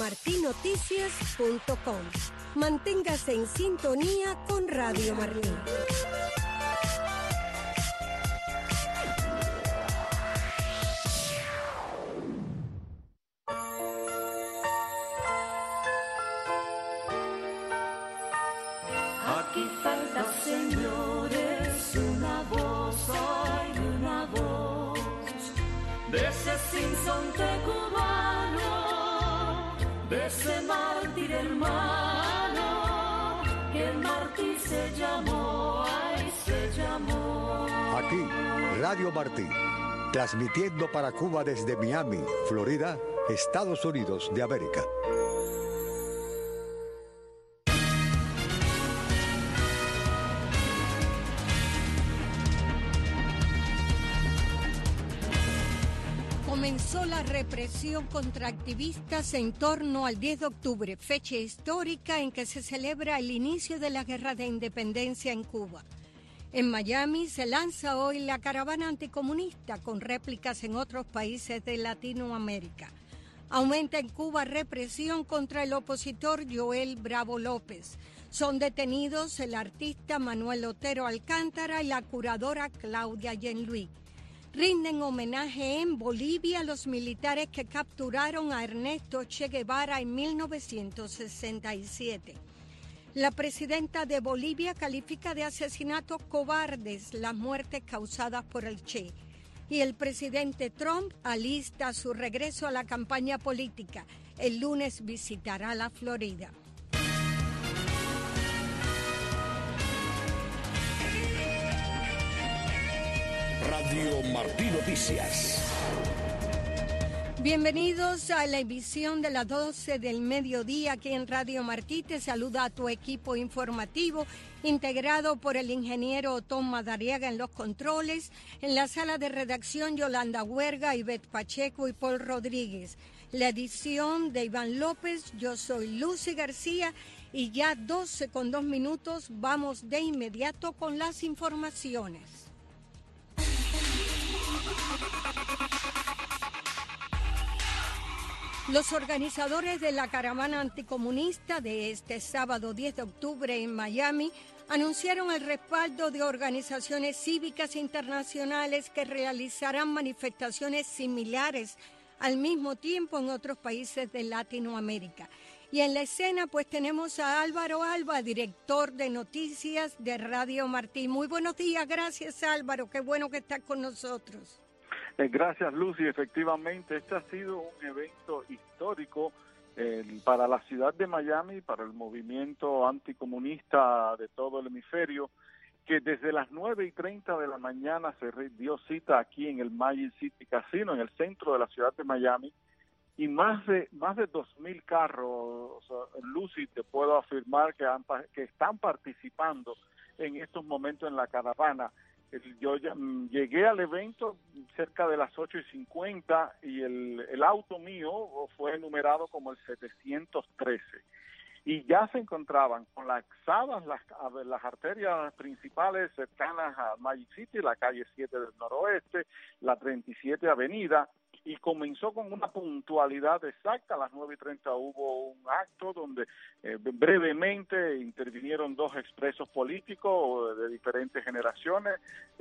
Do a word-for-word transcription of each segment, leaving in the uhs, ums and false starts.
martí noticias punto com. Manténgase en sintonía con Radio Martí. Aquí falta, señores, una voz, hay una voz de ese sinsonte cubano, de ese mártir hermano, que el mártir se llamó, ay, se llamó. Aquí, Radio Martí, transmitiendo para Cuba desde Miami, Florida, Estados Unidos de América. Comenzó la represión contra activistas en torno al diez de octubre, fecha histórica en que se celebra el inicio de la Guerra de Independencia en Cuba. En Miami se lanza hoy la caravana anticomunista con réplicas en otros países de Latinoamérica. Aumenta en Cuba represión contra el opositor Joel Bravo López. Son detenidos el artista Manuel Otero Alcántara y la curadora Claudia Yenluí. Rinden homenaje en Bolivia a los militares que capturaron a Ernesto Che Guevara en mil novecientos sesenta y siete. La presidenta de Bolivia califica de asesinatos cobardes las muertes causadas por el Che. Y el presidente Trump alista su regreso a la campaña política. El lunes visitará la Florida. Radio Martí Noticias. Bienvenidos a la emisión de las doce del mediodía aquí en Radio Martí. Te saluda a tu equipo informativo integrado por el ingeniero Otón Madariaga en los controles, en la sala de redacción Yolanda Huerga, Ivette Pacheco y Paul Rodríguez. La edición de Iván López, yo soy Lucy García y ya doce con dos minutos vamos de inmediato con las informaciones. Los organizadores de la caravana anticomunista de este sábado diez de octubre en Miami anunciaron el respaldo de organizaciones cívicas internacionales que realizarán manifestaciones similares al mismo tiempo en otros países de Latinoamérica. Y en la escena pues tenemos a Álvaro Alba, director de noticias de Radio Martí. Muy buenos días, gracias Álvaro, qué bueno que estás con nosotros. Eh, gracias Lucy, efectivamente este ha sido un evento histórico eh, para la ciudad de Miami, para el movimiento anticomunista de todo el hemisferio, que desde las nueve y treinta de la mañana se dio cita aquí en el Magic City Casino, en el centro de la ciudad de Miami, y más de más de dos mil carros, o sea, Lucy, te puedo afirmar que, han, que están participando en estos momentos en la caravana. Yo ya, llegué al evento cerca de las ocho y cincuenta y el, el auto mío fue enumerado como el setecientos trece. Y ya se encontraban colapsadas las, las arterias principales cercanas a Magic City, la calle siete del noroeste, la treinta y siete avenida, y comenzó con una puntualidad exacta. A las nueve y treinta hubo un acto donde eh, brevemente intervinieron dos expresos políticos de diferentes generaciones,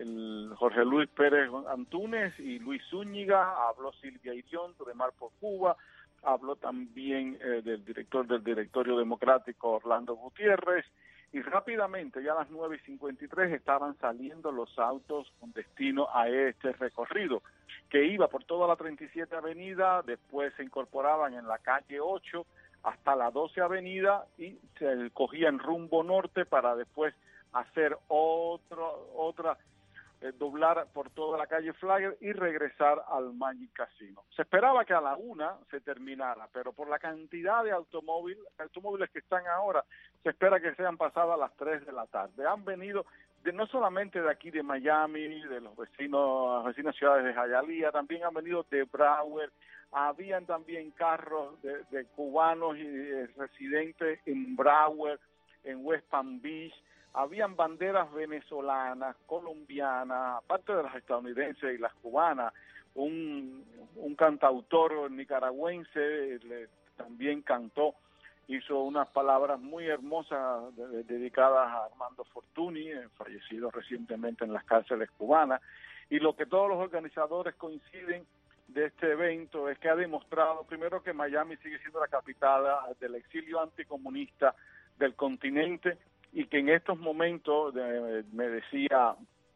el Jorge Luis Pérez Antúnez y Luis Zúñiga. Habló Silvia Irión, de Mar por Cuba. Habló también eh, del director del Directorio Democrático, Orlando Gutiérrez, y rápidamente, ya a las nueve y cincuenta y tres, estaban saliendo los autos con destino a este recorrido, que iba por toda la treinta y siete avenida, después se incorporaban en la calle ocho hasta la doce avenida y se cogían rumbo norte para después hacer otro, otra... Eh, doblar por toda la calle Flagler y regresar al Magic Casino. Se esperaba que a la una se terminara, pero por la cantidad de automóviles, automóviles que están ahora, se espera que sean pasadas las tres de la tarde. Han venido de, no solamente de aquí de Miami, de los vecinos, las vecinas ciudades de Hialeah, también han venido de Broward, habían también carros de, de cubanos y de residentes en Broward, en West Palm Beach. Habían banderas venezolanas, colombianas, aparte de las estadounidenses y las cubanas. Un, un cantautor nicaragüense le, también cantó, hizo unas palabras muy hermosas de, de, dedicadas a Armando Fortuny, eh, fallecido recientemente en las cárceles cubanas, y lo que todos los organizadores coinciden de este evento es que ha demostrado primero que Miami sigue siendo la capital del exilio anticomunista del continente, y que en estos momentos, de, me decía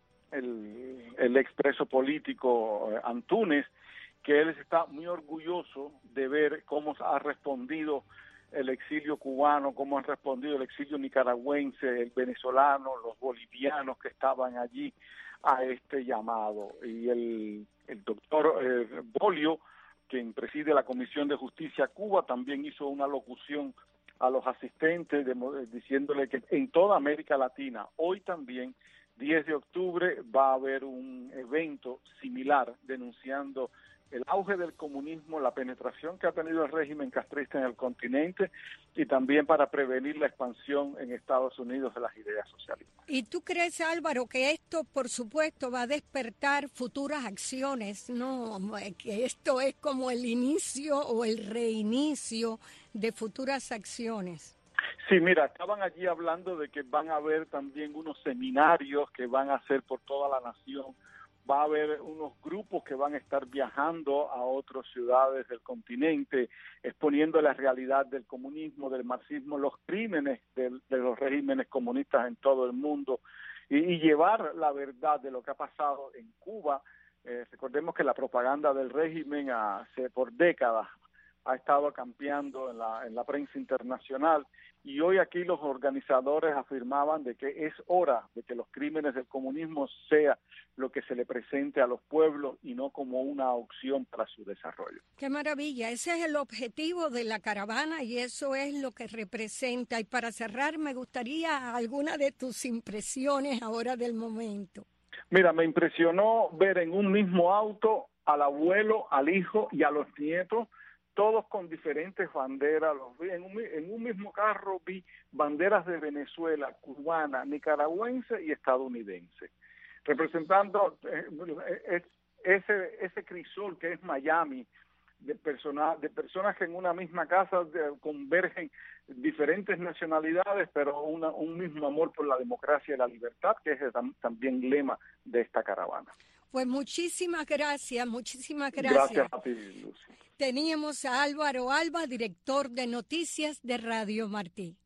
el, el expreso político eh, Antúnez, que él está muy orgulloso de ver cómo ha respondido el exilio cubano, cómo ha respondido el exilio nicaragüense, el venezolano, los bolivianos que estaban allí a este llamado. Y el, el doctor eh, Bolio, quien preside la Comisión de Justicia Cuba, también hizo una locución a los asistentes de, diciéndole que en toda América Latina, hoy también, diez de octubre, va a haber un evento similar denunciando el auge del comunismo, la penetración que ha tenido el régimen castrista en el continente, y también para prevenir la expansión en Estados Unidos de las ideas socialistas. ¿Y tú crees, Álvaro, que esto, por supuesto, va a despertar futuras acciones, no? Que esto es como el inicio o el reinicio de futuras acciones. Sí, mira, estaban allí hablando de que van a haber también unos seminarios que van a hacer por toda la nación. Va a haber unos grupos que van a estar viajando a otras ciudades del continente, exponiendo la realidad del comunismo, del marxismo, los crímenes de, de los regímenes comunistas en todo el mundo, y, y llevar la verdad de lo que ha pasado en Cuba. Eh, recordemos que la propaganda del régimen hace por décadas ha estado campeando en la, en la prensa internacional, y hoy aquí los organizadores afirmaban de que es hora de que los crímenes del comunismo sea lo que se le presente a los pueblos y no como una opción para su desarrollo. ¡Qué maravilla! Ese es el objetivo de la caravana y eso es lo que representa. Y para cerrar, me gustaría alguna de tus impresiones ahora del momento. Mira, me impresionó ver en un mismo auto al abuelo, al hijo y a los nietos, todos con diferentes banderas. Los vi en un, en un mismo carro, vi banderas de Venezuela, cubana, nicaragüense y estadounidense, representando eh, ese ese crisol que es Miami, de personas de personas que en una misma casa de, convergen diferentes nacionalidades, pero una, un mismo amor por la democracia y la libertad, que es el, también lema de esta caravana. Pues muchísimas gracias, muchísimas gracias. Gracias a ti, Lucy. Teníamos a Álvaro Alba, director de noticias de Radio Martí.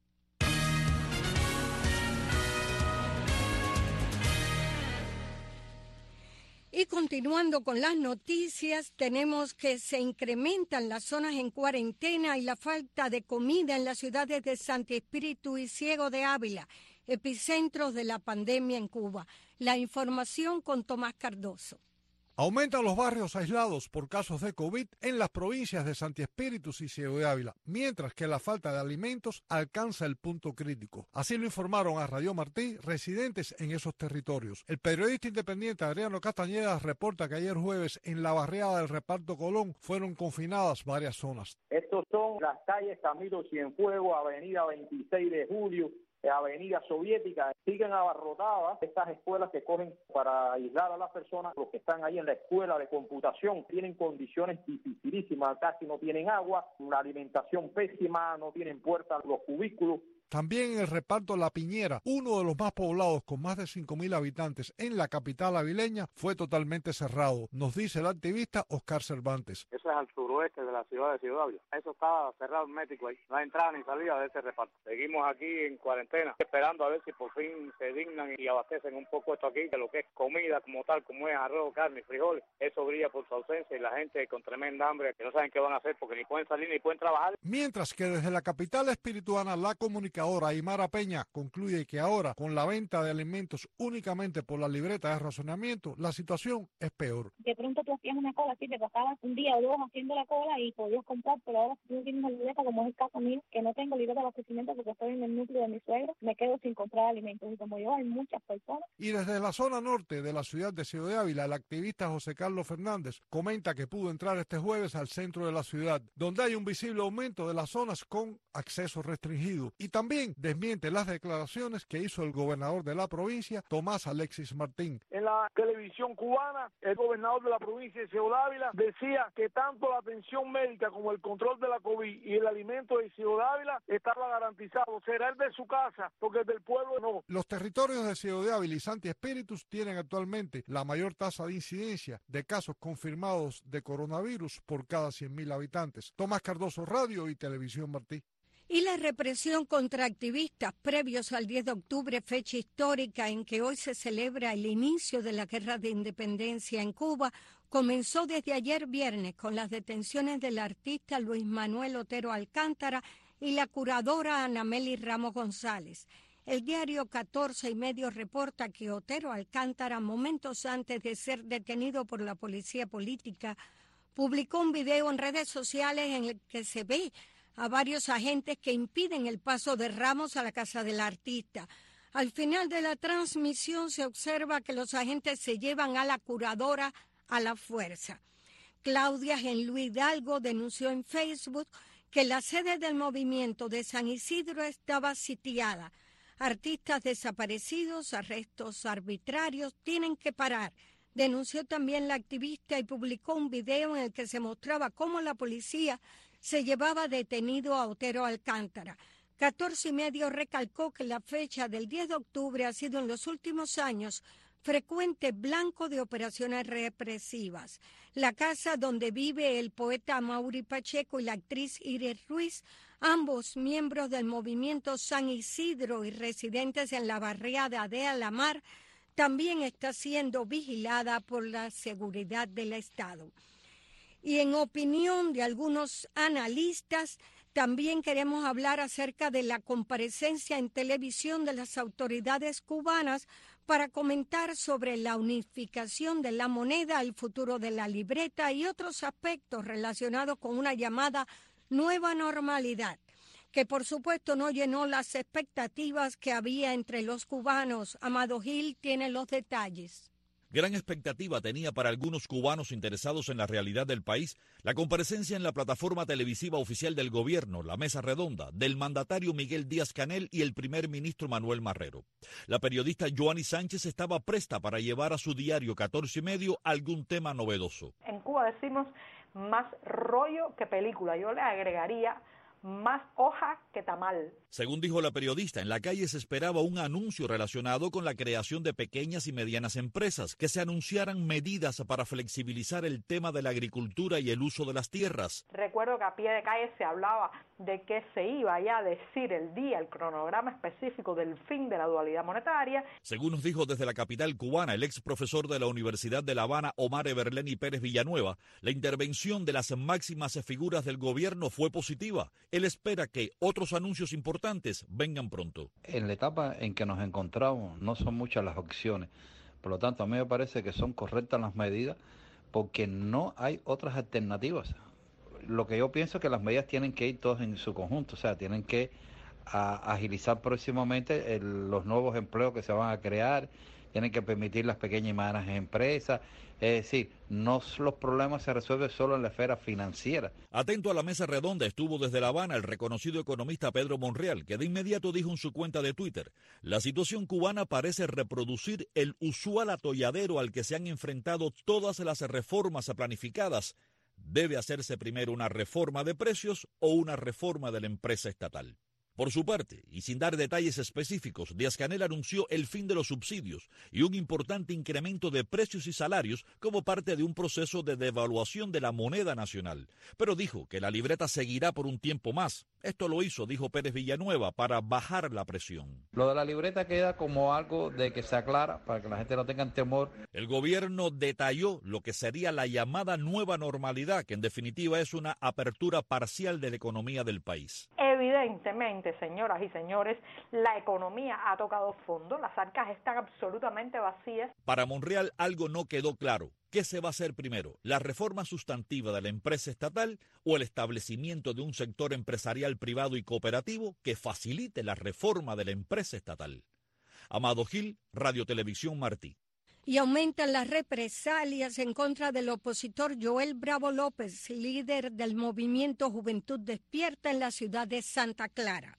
Y continuando con las noticias, tenemos que se incrementan las zonas en cuarentena y la falta de comida en las ciudades de Santi Espíritu y Ciego de Ávila, epicentros de la pandemia en Cuba. La información con Tomás Cardoso. Aumentan los barrios aislados por casos de COVID en las provincias de Santi Espíritu y Ciego de Ávila, mientras que la falta de alimentos alcanza el punto crítico. Así lo informaron a Radio Martí residentes en esos territorios. El periodista independiente Adriano Castañeda reporta que ayer jueves en la barriada del Reparto Colón fueron confinadas varias zonas. Estos son las calles Camilo Cienfuegos, Avenida veintiséis de julio, Avenida Soviética, siguen abarrotadas estas escuelas que cogen para aislar a las personas. Los que están ahí en la escuela de computación tienen condiciones dificilísimas, casi no tienen agua, una alimentación pésima, no tienen puertas los cubículos. También en el Reparto La Piñera, uno de los más poblados con más de cinco mil habitantes en la capital avileña, fue totalmente cerrado, nos dice el activista Oscar Cervantes. Eso es al suroeste de la ciudad de Ciego de Ávila. Eso estaba cerrado hermético ahí. No hay entrada ni salida de ese reparto. Seguimos aquí en cuarentena, esperando a ver si por fin se dignan y abastecen un poco esto aquí, de lo que es comida como tal, como es arroz, carne, frijoles. Eso brilla por su ausencia y la gente con tremenda hambre que no saben qué van a hacer porque ni pueden salir ni pueden trabajar. Mientras que desde la capital espirituana, la comunicación Ahora Aymara Peña concluye que ahora, con la venta de alimentos únicamente por la libreta de racionamiento, la situación es peor. De pronto tú hacías una cola, así te pasabas un día o dos haciendo la cola y podías comprar, pero ahora si no tienes una libreta, como es el caso mío, que no tengo libreta de abastecimiento porque estoy en el núcleo de mi suegro, me quedo sin comprar alimentos. Y como yo, hay muchas personas. Y desde la zona norte de la ciudad de Ciego de Ávila, el activista José Carlos Fernández comenta que pudo entrar este jueves al centro de la ciudad, donde hay un visible aumento de las zonas con acceso restringido. Y también También desmiente las declaraciones que hizo el gobernador de la provincia, Tomás Alexis Martín. En la televisión cubana, el gobernador de la provincia de Ciego Dávila decía que tanto la atención médica como el control de la COVID y el alimento de Ciego Dávila estaba garantizado. Será el de su casa, porque el del pueblo no. Los territorios de Ciego de Ávila y Santi Espíritus tienen actualmente la mayor tasa de incidencia de casos confirmados de coronavirus por cada cien mil habitantes. Tomás Cardoso, Radio y Televisión Martí. Y la represión contra activistas previos al diez de octubre, fecha histórica en que hoy se celebra el inicio de la Guerra de Independencia en Cuba, comenzó desde ayer viernes con las detenciones del artista Luis Manuel Otero Alcántara y la curadora Ana Meli Ramos González. El diario catorce y medio reporta que Otero Alcántara, momentos antes de ser detenido por la policía política, publicó un video en redes sociales en el que se ve a varios agentes que impiden el paso de Ramos a la casa del artista. Al final de la transmisión se observa que los agentes se llevan a la curadora a la fuerza. Claudia Genlú Hidalgo denunció en Facebook que la sede del movimiento de San Isidro estaba sitiada. Artistas desaparecidos, arrestos arbitrarios, tienen que parar. Denunció también la activista y publicó un video en el que se mostraba cómo la policía se llevaba detenido a Otero Alcántara. catorce y medio recalcó que la fecha del diez de octubre ha sido en los últimos años frecuente blanco de operaciones represivas. La casa donde vive el poeta Mauri Pacheco y la actriz Iris Ruiz, ambos miembros del movimiento San Isidro y residentes en la barriada de Alamar, también está siendo vigilada por la seguridad del Estado. Y en opinión de algunos analistas, también queremos hablar acerca de la comparecencia en televisión de las autoridades cubanas para comentar sobre la unificación de la moneda, el futuro de la libreta y otros aspectos relacionados con una llamada nueva normalidad, que por supuesto no llenó las expectativas que había entre los cubanos. Amado Gil tiene los detalles. Gran expectativa tenía para algunos cubanos interesados en la realidad del país la comparecencia en la plataforma televisiva oficial del gobierno, la Mesa Redonda, del mandatario Miguel Díaz-Canel y el primer ministro Manuel Marrero. La periodista Joanny Sánchez estaba presta para llevar a su diario catorce y medio algún tema novedoso. En Cuba decimos más rollo que película. Yo le agregaría más hoja que tamal. Según dijo la periodista, en la calle se esperaba un anuncio relacionado con la creación de pequeñas y medianas empresas, que se anunciaran medidas para flexibilizar el tema de la agricultura y el uso de las tierras. Recuerdo que a pie de calle se hablaba de que se iba ya a decir el día, el cronograma específico del fin de la dualidad monetaria. Según nos dijo desde la capital cubana el ex profesor de la Universidad de La Habana, Omar Everleni Pérez Villanueva, la intervención de las máximas figuras del gobierno fue positiva. Él espera que otros anuncios importantes vengan pronto. En la etapa en que nos encontramos no son muchas las opciones, por lo tanto a mí me parece que son correctas las medidas porque no hay otras alternativas. Lo que yo pienso es que las medidas tienen que ir todas en su conjunto, o sea, tienen que a, agilizar próximamente el, los nuevos empleos que se van a crear, tienen que permitir las pequeñas y medianas empresas. Es decir, no los problemas se resuelven solo en la esfera financiera. Atento a la mesa redonda estuvo desde La Habana el reconocido economista Pedro Monreal, que de inmediato dijo en su cuenta de Twitter: la situación cubana parece reproducir el usual atolladero al que se han enfrentado todas las reformas planificadas. Debe hacerse primero una reforma de precios o una reforma de la empresa estatal. Por su parte, y sin dar detalles específicos, Díaz-Canel anunció el fin de los subsidios y un importante incremento de precios y salarios como parte de un proceso de devaluación de la moneda nacional. Pero dijo que la libreta seguirá por un tiempo más. Esto lo hizo, dijo Pérez Villanueva, para bajar la presión. Lo de la libreta queda como algo de que se aclara para que la gente no tenga temor. El gobierno detalló lo que sería la llamada nueva normalidad, que en definitiva es una apertura parcial de la economía del país. Evidentemente, señoras y señores, la economía ha tocado fondo, las arcas están absolutamente vacías. Para Monreal algo no quedó claro. ¿Qué se va a hacer primero? ¿La reforma sustantiva de la empresa estatal o el establecimiento de un sector empresarial privado y cooperativo que facilite la reforma de la empresa estatal? Amado Gil, Radio Televisión Martí. Y aumentan las represalias en contra del opositor Joel Bravo López, líder del movimiento Juventud Despierta en la ciudad de Santa Clara.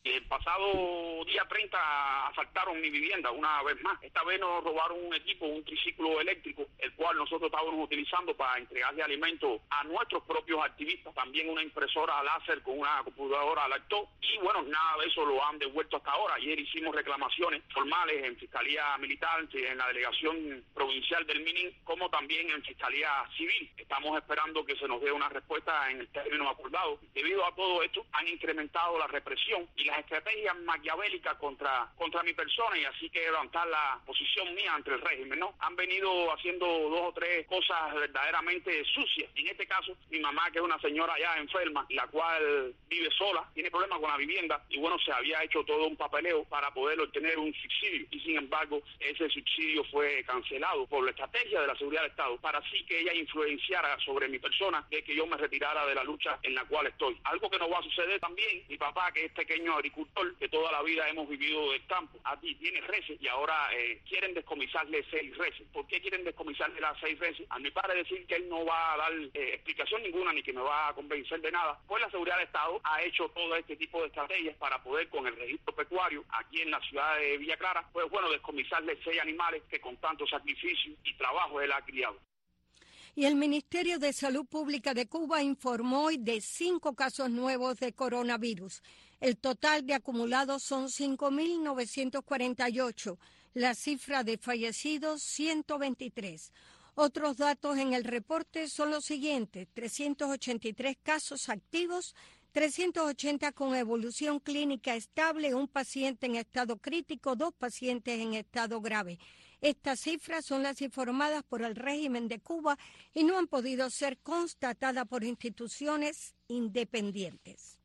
El pasado día treinta asaltaron mi vivienda una vez más. Esta vez nos robaron un equipo, un triciclo eléctrico, el cual nosotros estábamos utilizando para entregarle alimentos a nuestros propios activistas. También una impresora láser con una computadora laptop. Y bueno, nada de eso lo han devuelto hasta ahora. Ayer hicimos reclamaciones formales en Fiscalía Militar, en la Delegación Provincial del Minin, como también en Fiscalía Civil. Estamos esperando que se nos dé una respuesta en el término acordado. Debido a todo esto, han incrementado la represión y las estrategias maquiavélicas contra, contra mi persona, y así que levantar la posición mía ante el régimen, ¿no? Han venido haciendo dos o tres cosas verdaderamente sucias. En este caso, mi mamá, que es una señora ya enferma, la cual vive sola, tiene problemas con la vivienda, y bueno, se había hecho todo un papeleo para poder obtener un subsidio, y sin embargo, ese subsidio fue cancelado por la estrategia de la seguridad del Estado, para así que ella influenciara sobre mi persona de que yo me retirara de la lucha en la cual estoy. Algo que no va a suceder también, mi papá, que es pequeño agricultor, que toda la vida hemos vivido del campo, aquí tiene reses y ahora eh, quieren descomisarle seis reses. ¿Por qué quieren descomisarle las seis reses? A mi padre decir que él no va a dar eh, explicación ninguna ni que me va a convencer de nada, pues la seguridad del Estado ha hecho todo este tipo de estrategias para poder, con el registro pecuario aquí en la ciudad de Villa Clara, pues bueno, descomisarle seis animales que con tanto sacrificio y trabajo él ha criado. Y el Ministerio de Salud Pública de Cuba informó hoy de cinco casos nuevos de coronavirus. El total de acumulados son cinco mil novecientos cuarenta y ocho. La cifra de fallecidos, ciento veintitrés. Otros datos en el reporte son los siguientes: trescientos ochenta y tres casos activos, trescientos ochenta con evolución clínica estable, un paciente en estado crítico, dos pacientes en estado grave. Estas cifras son las informadas por el régimen de Cuba y no han podido ser constatadas por instituciones independientes.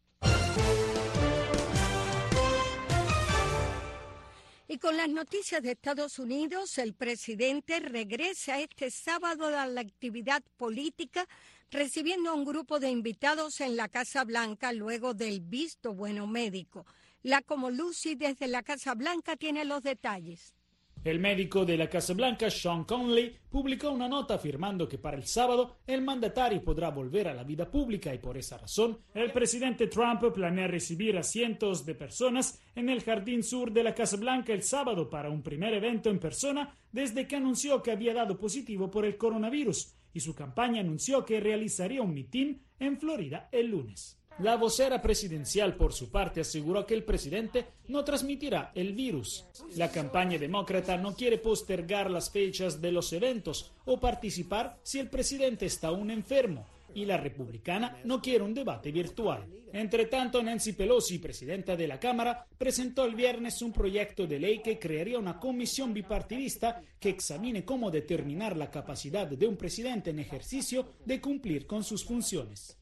Y con las noticias de Estados Unidos, el presidente regresa este sábado a la actividad política, recibiendo a un grupo de invitados en la Casa Blanca luego del visto bueno médico. La Comolucci desde la Casa Blanca tiene los detalles. El médico de la Casa Blanca, Sean Conley, publicó una nota afirmando que para el sábado el mandatario podrá volver a la vida pública y por esa razón el presidente Trump planea recibir a cientos de personas en el jardín sur de la Casa Blanca el sábado para un primer evento en persona desde que anunció que había dado positivo por el coronavirus, y su campaña anunció que realizaría un mitin en Florida el lunes. La vocera presidencial, por su parte, aseguró que el presidente no transmitirá el virus. La campaña demócrata no quiere postergar las fechas de los eventos o participar si el presidente está aún enfermo, y la republicana no quiere un debate virtual. Entre tanto, Nancy Pelosi, presidenta de la Cámara, presentó el viernes un proyecto de ley que crearía una comisión bipartidista que examine cómo determinar la capacidad de un presidente en ejercicio de cumplir con sus funciones.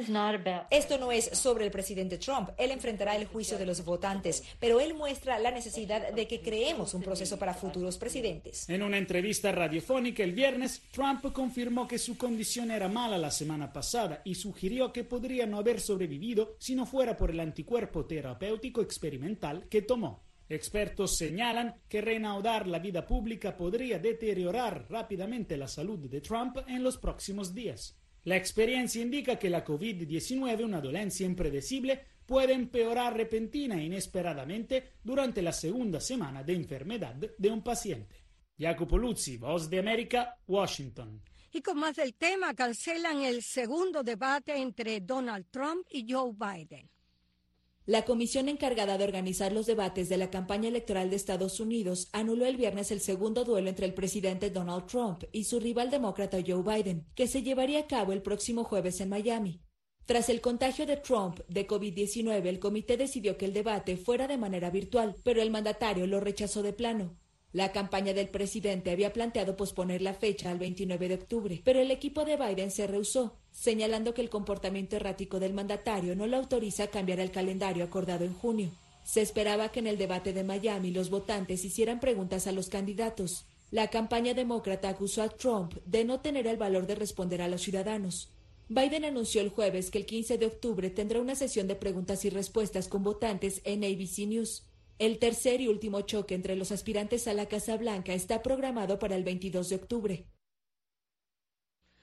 Esto no es sobre el presidente Trump. Él enfrentará el juicio de los votantes, pero él muestra la necesidad de que creemos un proceso para futuros presidentes. En una entrevista radiofónica el viernes, Trump confirmó que su condición era mala la semana pasada y sugirió que podría no haber sobrevivido si no fuera por el anticuerpo terapéutico experimental que tomó. Expertos señalan que reanudar la vida pública podría deteriorar rápidamente la salud de Trump en los próximos días. La experiencia indica que la COVID diecinueve, una dolencia impredecible, puede empeorar repentina e inesperadamente durante la segunda semana de enfermedad de un paciente. Jacopo Luzzi, Voz de América, Washington. Y con más del tema, cancelan el segundo debate entre Donald Trump y Joe Biden. La comisión encargada de organizar los debates de la campaña electoral de Estados Unidos anuló el viernes el segundo duelo entre el presidente Donald Trump y su rival demócrata Joe Biden, que se llevaría a cabo el próximo jueves en Miami. Tras el contagio de Trump de COVID diecinueve, el comité decidió que el debate fuera de manera virtual, pero el mandatario lo rechazó de plano. La campaña del presidente había planteado posponer la fecha al veintinueve de octubre, pero el equipo de Biden se rehusó, señalando que el comportamiento errático del mandatario no le autoriza a cambiar el calendario acordado en junio. Se esperaba que en el debate de Miami los votantes hicieran preguntas a los candidatos. La campaña demócrata acusó a Trump de no tener el valor de responder a los ciudadanos. Biden anunció el jueves que el quince de octubre tendrá una sesión de preguntas y respuestas con votantes en A B C News. El tercer y último choque entre los aspirantes a la Casa Blanca está programado para el veintidós de octubre.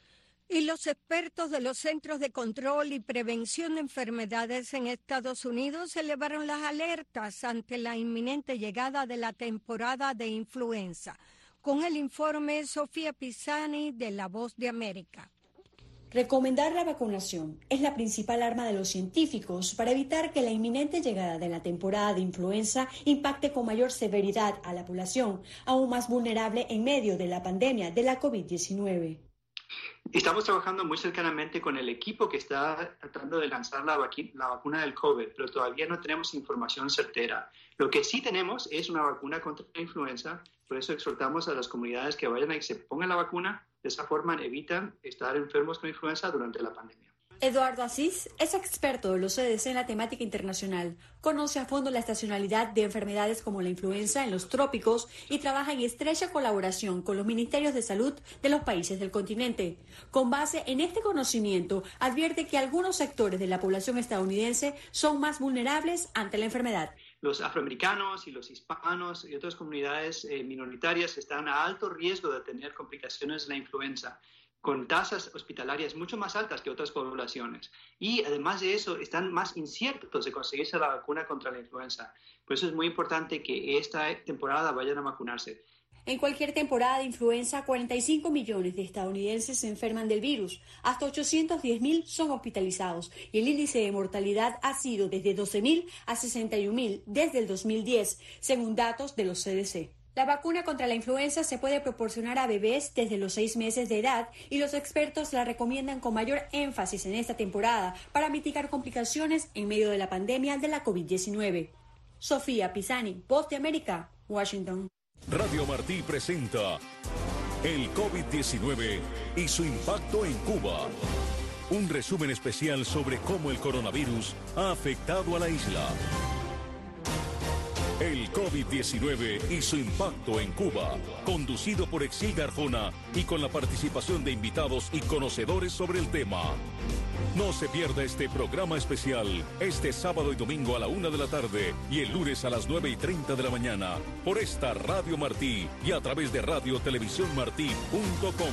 Y los expertos de los Centros de Control y Prevención de Enfermedades en Estados Unidos elevaron las alertas ante la inminente llegada de la temporada de influenza. Con el informe, Sofía Pisani, de La Voz de América. Recomendar la vacunación es la principal arma de los científicos para evitar que la inminente llegada de la temporada de influenza impacte con mayor severidad a la población, aún más vulnerable en medio de la pandemia de la COVID diecinueve. Estamos trabajando muy cercanamente con el equipo que está tratando de lanzar la, vacu- la vacuna del COVID, pero todavía no tenemos información certera. Lo que sí tenemos es una vacuna contra la influenza, por eso exhortamos a las comunidades que vayan y se pongan la vacuna. De esa forma evitan estar enfermos con influenza durante la pandemia. Eduardo Asís es experto de los C D C en la temática internacional. Conoce a fondo la estacionalidad de enfermedades como la influenza en los trópicos y trabaja en estrecha colaboración con los ministerios de salud de los países del continente. Con base en este conocimiento, advierte que algunos sectores de la población estadounidense son más vulnerables ante la enfermedad. Los afroamericanos y los hispanos y otras comunidades eh, minoritarias están a alto riesgo de tener complicaciones de la influenza, con tasas hospitalarias mucho más altas que otras poblaciones. Y además de eso, están más inciertos de conseguirse la vacuna contra la influenza. Por eso es muy importante que esta temporada vayan a vacunarse. En cualquier temporada de influenza, cuarenta y cinco millones de estadounidenses se enferman del virus. Hasta ochocientos diez mil son hospitalizados y el índice de mortalidad ha sido desde doce mil a sesenta y un mil desde el dos mil diez, según datos de los C D C. La vacuna contra la influenza se puede proporcionar a bebés desde los seis meses de edad y los expertos la recomiendan con mayor énfasis en esta temporada para mitigar complicaciones en medio de la pandemia de la COVID diecinueve. Sofía Pisani, Voz de América, Washington. Radio Martí presenta el COVID diecinueve y su impacto en Cuba. Un resumen especial sobre cómo el coronavirus ha afectado a la isla. El COVID diecinueve y su impacto en Cuba, conducido por Exil Arjona y con la participación de invitados y conocedores sobre el tema. No se pierda este programa especial este sábado y domingo a la una de la tarde y el lunes a las nueve y treinta de la mañana por esta Radio Martí y a través de radio televisión martí punto com.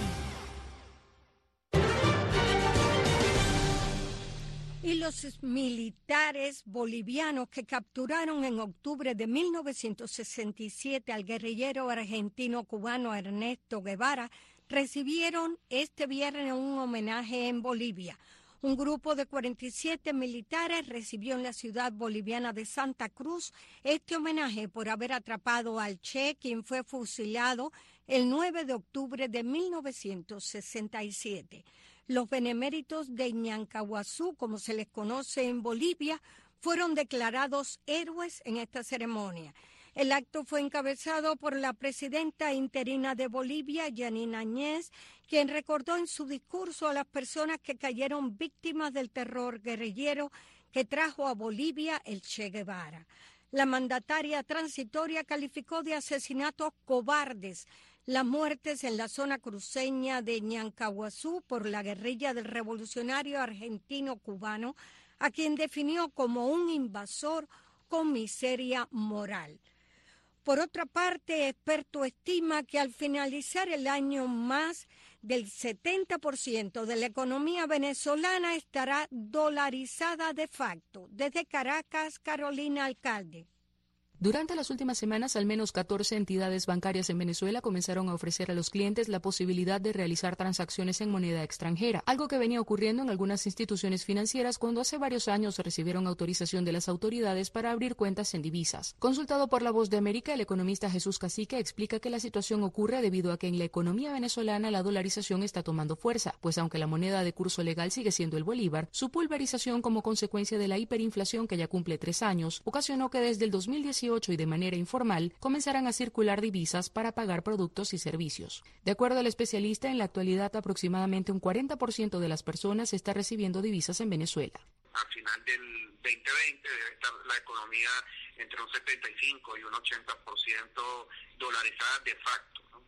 Y los militares bolivianos que capturaron en octubre de mil novecientos sesenta y siete al guerrillero argentino-cubano Ernesto Guevara recibieron este viernes un homenaje en Bolivia. Un grupo de cuarenta y siete militares recibió en la ciudad boliviana de Santa Cruz este homenaje por haber atrapado al Che, quien fue fusilado el nueve de octubre de mil novecientos sesenta y siete. Los beneméritos de Ñancahuazú, como se les conoce en Bolivia, fueron declarados héroes en esta ceremonia. El acto fue encabezado por la presidenta interina de Bolivia, Yanine Áñez, quien recordó en su discurso a las personas que cayeron víctimas del terror guerrillero que trajo a Bolivia el Che Guevara. La mandataria transitoria calificó de asesinatos cobardes las muertes en la zona cruceña de Ñancahuazú por la guerrilla del revolucionario argentino-cubano, a quien definió como un invasor con miseria moral. Por otra parte, experto estima que al finalizar el año más del setenta por ciento de la economía venezolana estará dolarizada de facto. Desde Caracas, Carolina Alcalde. Durante las últimas semanas, al menos catorce entidades bancarias en Venezuela comenzaron a ofrecer a los clientes la posibilidad de realizar transacciones en moneda extranjera, algo que venía ocurriendo en algunas instituciones financieras cuando hace varios años recibieron autorización de las autoridades para abrir cuentas en divisas. Consultado por La Voz de América, el economista Jesús Cacique explica que la situación ocurre debido a que en la economía venezolana la dolarización está tomando fuerza, pues aunque la moneda de curso legal sigue siendo el bolívar, su pulverización como consecuencia de la hiperinflación que ya cumple tres años, ocasionó que desde el dos mil dieciocho y de manera informal comenzarán a circular divisas para pagar productos y servicios. De acuerdo al especialista, en la actualidad aproximadamente un cuarenta por ciento de las personas está recibiendo divisas en Venezuela. Al final del veinte veinte debe estar la economía entre un setenta y cinco y un ochenta por ciento dolarizada de facto, ¿no?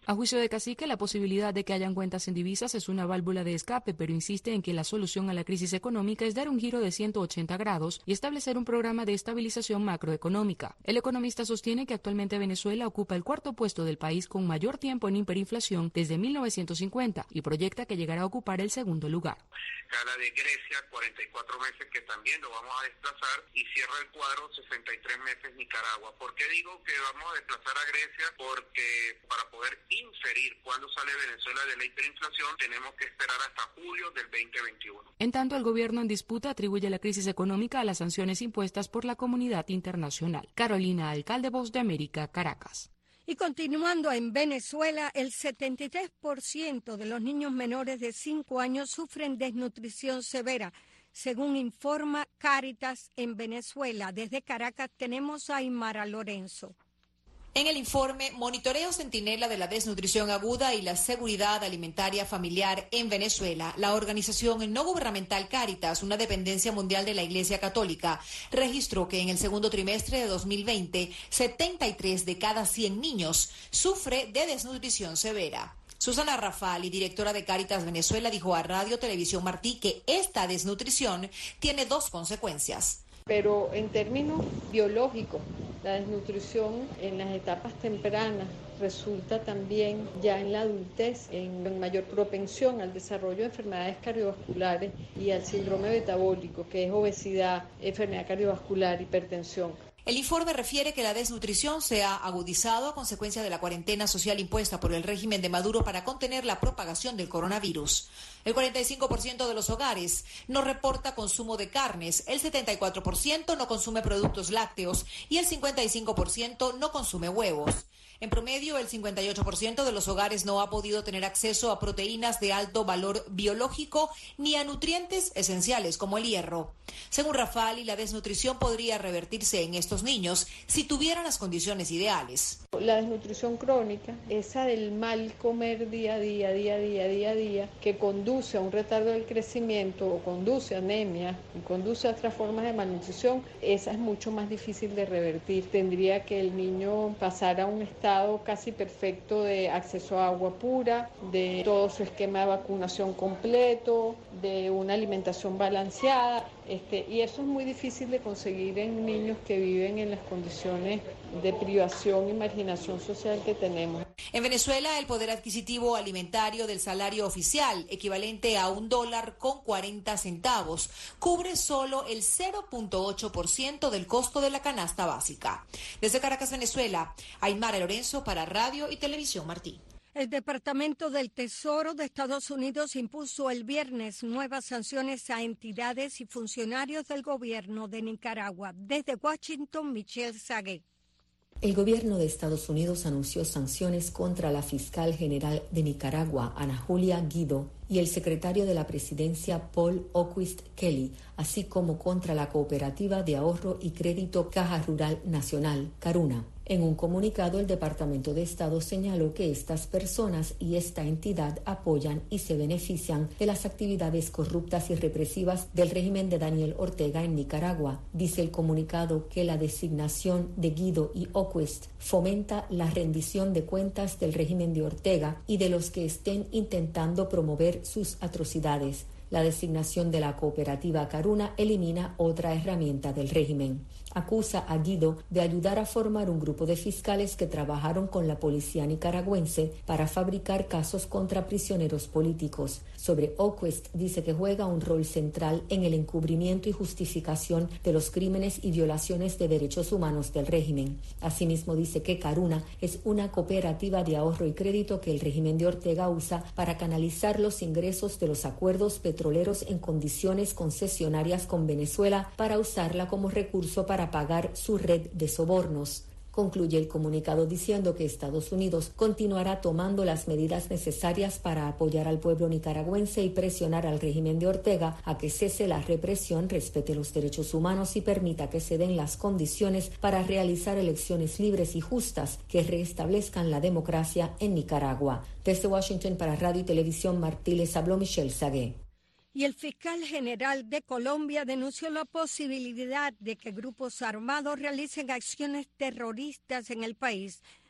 A juicio de Cacique, la posibilidad de que hayan cuentas en divisas es una válvula de escape, pero insiste en que la solución a la crisis económica es dar un giro de ciento ochenta grados y establecer un programa de estabilización macroeconómica. El economista sostiene que actualmente Venezuela ocupa el cuarto puesto del país con mayor tiempo en hiperinflación desde mil novecientos cincuenta y proyecta que llegará a ocupar el segundo lugar. Escala de Grecia, cuarenta y cuatro meses, que también lo vamos a desplazar, y cierra el cuadro sesenta y tres meses Nicaragua. ¿Por qué digo que vamos a desplazar a Grecia? Porque para poder inferir cuándo sale Venezuela de la hiperinflación tenemos que esperar hasta julio del veinte veintiuno. En tanto, el gobierno en disputa atribuye la crisis económica a las sanciones impuestas por la comunidad internacional. Carolina Alcalde, Voz de América, Caracas. Y continuando en Venezuela, el setenta y tres por ciento de los niños menores de cinco años sufren desnutrición severa, según informa Cáritas en Venezuela. Desde Caracas tenemos a Aymara Lorenzo. En el informe Monitoreo Centinela de la Desnutrición Aguda y la Seguridad Alimentaria Familiar en Venezuela, la organización no gubernamental Cáritas, una dependencia mundial de la Iglesia Católica, registró que en el segundo trimestre de dos mil veinte, setenta y tres de cada cien niños sufre de desnutrición severa. Susana Rafali, directora de Cáritas Venezuela, dijo a Radio Televisión Martí que esta desnutrición tiene dos consecuencias. Pero en términos biológicos, la desnutrición en las etapas tempranas resulta también ya en la adultez en mayor propensión al desarrollo de enfermedades cardiovasculares y al síndrome metabólico, que es obesidad, enfermedad cardiovascular, hipertensión. El informe refiere que la desnutrición se ha agudizado a consecuencia de la cuarentena social impuesta por el régimen de Maduro para contener la propagación del coronavirus. El cuarenta y cinco por ciento de los hogares no reporta consumo de carnes, el setenta y cuatro por ciento no consume productos lácteos y el cincuenta y cinco por ciento no consume huevos. En promedio, el cincuenta y ocho por ciento de los hogares no ha podido tener acceso a proteínas de alto valor biológico ni a nutrientes esenciales como el hierro. Según Rafali, la desnutrición podría revertirse en estos niños si tuvieran las condiciones ideales. La desnutrición crónica, esa del mal comer día a día, día a día, día a día, que conduce a un retardo del crecimiento o conduce a anemia y conduce a otras formas de malnutrición, esa es mucho más difícil de revertir. Tendría que el niño pasar a un estado casi perfecto de acceso a agua pura, de todo su esquema de vacunación completo, de una alimentación balanceada, este, y eso es muy difícil de conseguir en niños que viven en las condiciones de privación y marginación social que tenemos. En Venezuela, el poder adquisitivo alimentario del salario oficial, equivalente a un dólar con cuarenta centavos, cubre solo el cero punto ocho por ciento del costo de la canasta básica. Desde Caracas, Venezuela, Aymara Lorenzo para Radio y Televisión Martí. El Departamento del Tesoro de Estados Unidos impuso el viernes nuevas sanciones a entidades y funcionarios del gobierno de Nicaragua. Desde Washington, Michelle Sagué. El gobierno de Estados Unidos anunció sanciones contra la fiscal general de Nicaragua, Ana Julia Guido, y el secretario de la presidencia, Paul Oquist Kelly, así como contra la Cooperativa de Ahorro y Crédito Caja Rural Nacional, Caruna. En un comunicado, el Departamento de Estado señaló que estas personas y esta entidad apoyan y se benefician de las actividades corruptas y represivas del régimen de Daniel Ortega en Nicaragua. Dice el comunicado que la designación de Guido y Oquist fomenta la rendición de cuentas del régimen de Ortega y de los que estén intentando promover sus atrocidades. La designación de la cooperativa Caruna elimina otra herramienta del régimen. Acusa a Guido de ayudar a formar un grupo de fiscales que trabajaron con la policía nicaragüense para fabricar casos contra prisioneros políticos. Sobre Oquist, dice que juega un rol central en el encubrimiento y justificación de los crímenes y violaciones de derechos humanos del régimen. Asimismo, dice que Caruna es una cooperativa de ahorro y crédito que el régimen de Ortega usa para canalizar los ingresos de los acuerdos petroleros en condiciones concesionarias con Venezuela para usarla como recurso para pagar su red de sobornos. Concluye el comunicado diciendo que Estados Unidos continuará tomando las medidas necesarias para apoyar al pueblo nicaragüense y presionar al régimen de Ortega a que cese la represión, respete los derechos humanos y permita que se den las condiciones para realizar elecciones libres y justas que restablezcan la democracia en Nicaragua. Desde Washington para Radio y Televisión Martí les habló Michelle Sagué. Y el fiscal general de Colombia denunció la posibilidad de que grupos armados realicen acciones terroristas en el país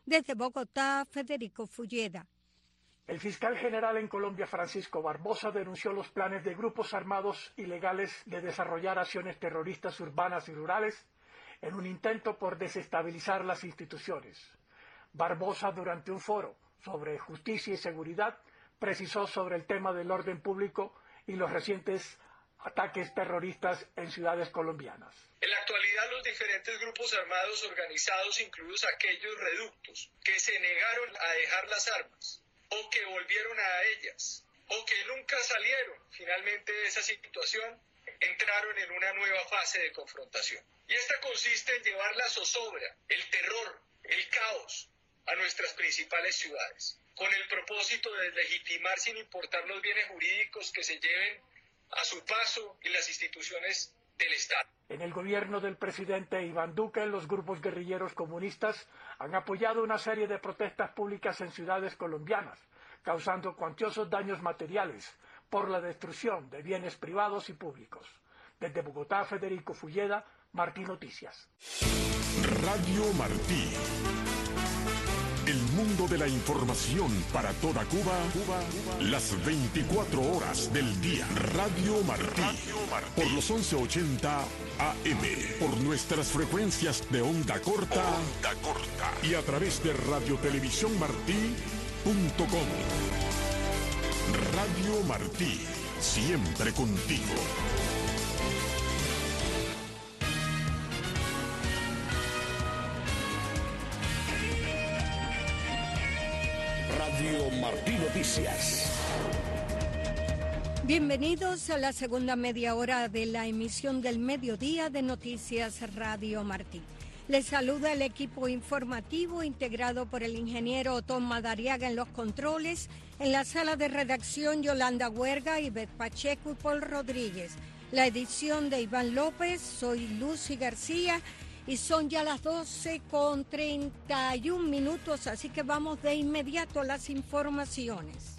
Desde Bogotá, Federico Fulleda. El fiscal general en Colombia, Francisco Barbosa, denunció los planes de grupos armados ilegales de desarrollar acciones terroristas urbanas y rurales en un intento por desestabilizar las instituciones. Barbosa, durante un foro sobre justicia y seguridad, precisó sobre el tema del orden público y los recientes ataques terroristas en ciudades colombianas. En la actualidad, los diferentes grupos armados organizados, incluidos aquellos reductos que se negaron a dejar las armas o que volvieron a ellas o que nunca salieron finalmente de esa situación, entraron en una nueva fase de confrontación. Y esta consiste en llevar la zozobra, el terror, el caos a nuestras principales ciudades, con el propósito de legitimar sin importar los bienes jurídicos que se lleven a su paso en las instituciones del Estado. En el gobierno del presidente Iván Duque, los grupos guerrilleros comunistas han apoyado una serie de protestas públicas en ciudades colombianas, causando cuantiosos daños materiales por la destrucción de bienes privados y públicos. Desde Bogotá, Federico Fulleda, Martí Noticias. Radio Martí. El mundo de la información para toda Cuba, Cuba, las veinticuatro horas del día. Radio Martí, Radio Martí. Por los once ochenta A M, por nuestras frecuencias de onda corta, onda corta. Y a través de radiotelevisiónmartí punto com. Radio Martí, siempre contigo. Radio Martí Noticias. Bienvenidos a la segunda media hora de la emisión del mediodía de Noticias Radio Martí. Les saluda el equipo informativo integrado por el ingeniero Otón Madariaga en los controles, en la sala de redacción Yolanda Huerga, Ivette Pacheco y Paul Rodríguez. La edición de Iván López, soy Lucy García. Y son ya las doce con treinta y un minutos, así que vamos de inmediato a las informaciones.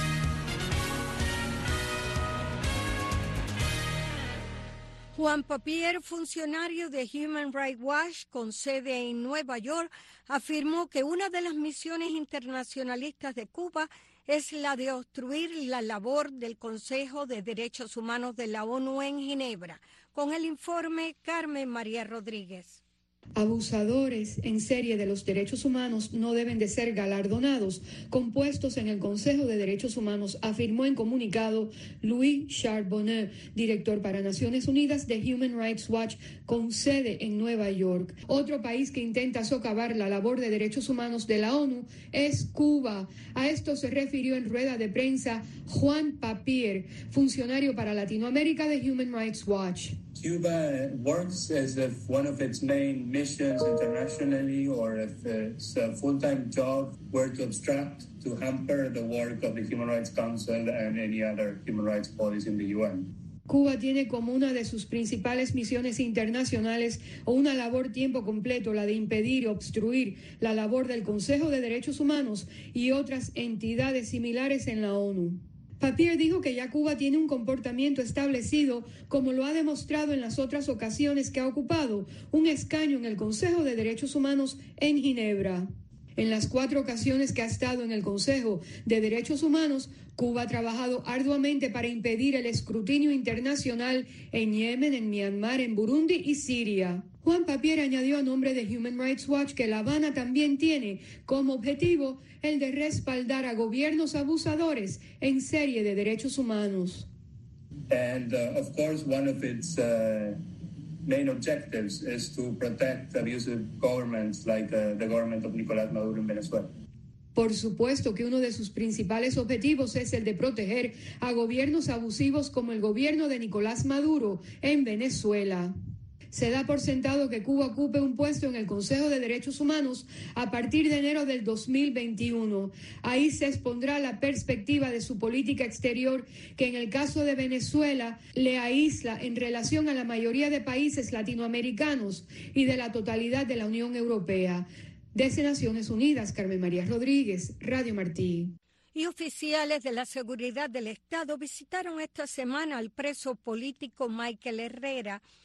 Juan Papier, funcionario de Human Rights Watch con sede en Nueva York, afirmó que una de las misiones internacionalistas de Cuba es la de obstruir la labor del Consejo de Derechos Humanos de la ONU en Ginebra. Con el informe, Carmen María Rodríguez. Abusadores en serie de los derechos humanos no deben de ser galardonados con puestos en el Consejo de Derechos Humanos, afirmó en comunicado Louis Charbonnet, director para Naciones Unidas de Human Rights Watch con sede en Nueva York. Otro país que intenta socavar la labor de derechos humanos de la ONU es Cuba. A esto se refirió en rueda de prensa Juan Papier, funcionario para Latinoamérica de Human Rights Watch. Cuba works as if one of its main missions internationally, or if its a full-time job, were to obstruct, to hamper the work of the Human Rights Council and any other human rights bodies in the U N. Cuba tiene como una de sus principales misiones internacionales o una labor tiempo completo la de impedir o obstruir la labor del Consejo de Derechos Humanos y otras entidades similares en la ONU. Papier dijo que ya Cuba tiene un comportamiento establecido, como lo ha demostrado en las otras ocasiones que ha ocupado un escaño en el Consejo de Derechos Humanos en Ginebra. En las cuatro ocasiones que ha estado en el Consejo de Derechos Humanos, Cuba ha trabajado arduamente para impedir el escrutinio internacional en Yemen, en Myanmar, en Burundi y Siria. Juan Papier añadió a nombre de Human Rights Watch que La Habana también tiene como objetivo el de respaldar a gobiernos abusadores en serie de derechos humanos. And uh, of course one of its uh, main objectives is to protect abusive governments like uh, the government of Nicolás Maduro en Venezuela. Por supuesto que uno de sus principales objetivos es el de proteger a gobiernos abusivos como el gobierno de Nicolás Maduro en Venezuela. Se da por sentado que Cuba ocupe un puesto en el Consejo de Derechos Humanos a partir de enero del dos mil veintiuno. Ahí se expondrá la perspectiva de su política exterior, que en el caso de Venezuela le aísla en relación a la mayoría de países latinoamericanos y de la totalidad de la Unión Europea. Desde Naciones Unidas, Carmen María Rodríguez, Radio Martí. Y oficiales de la seguridad del Estado visitaron esta semana al preso político Michael Herrera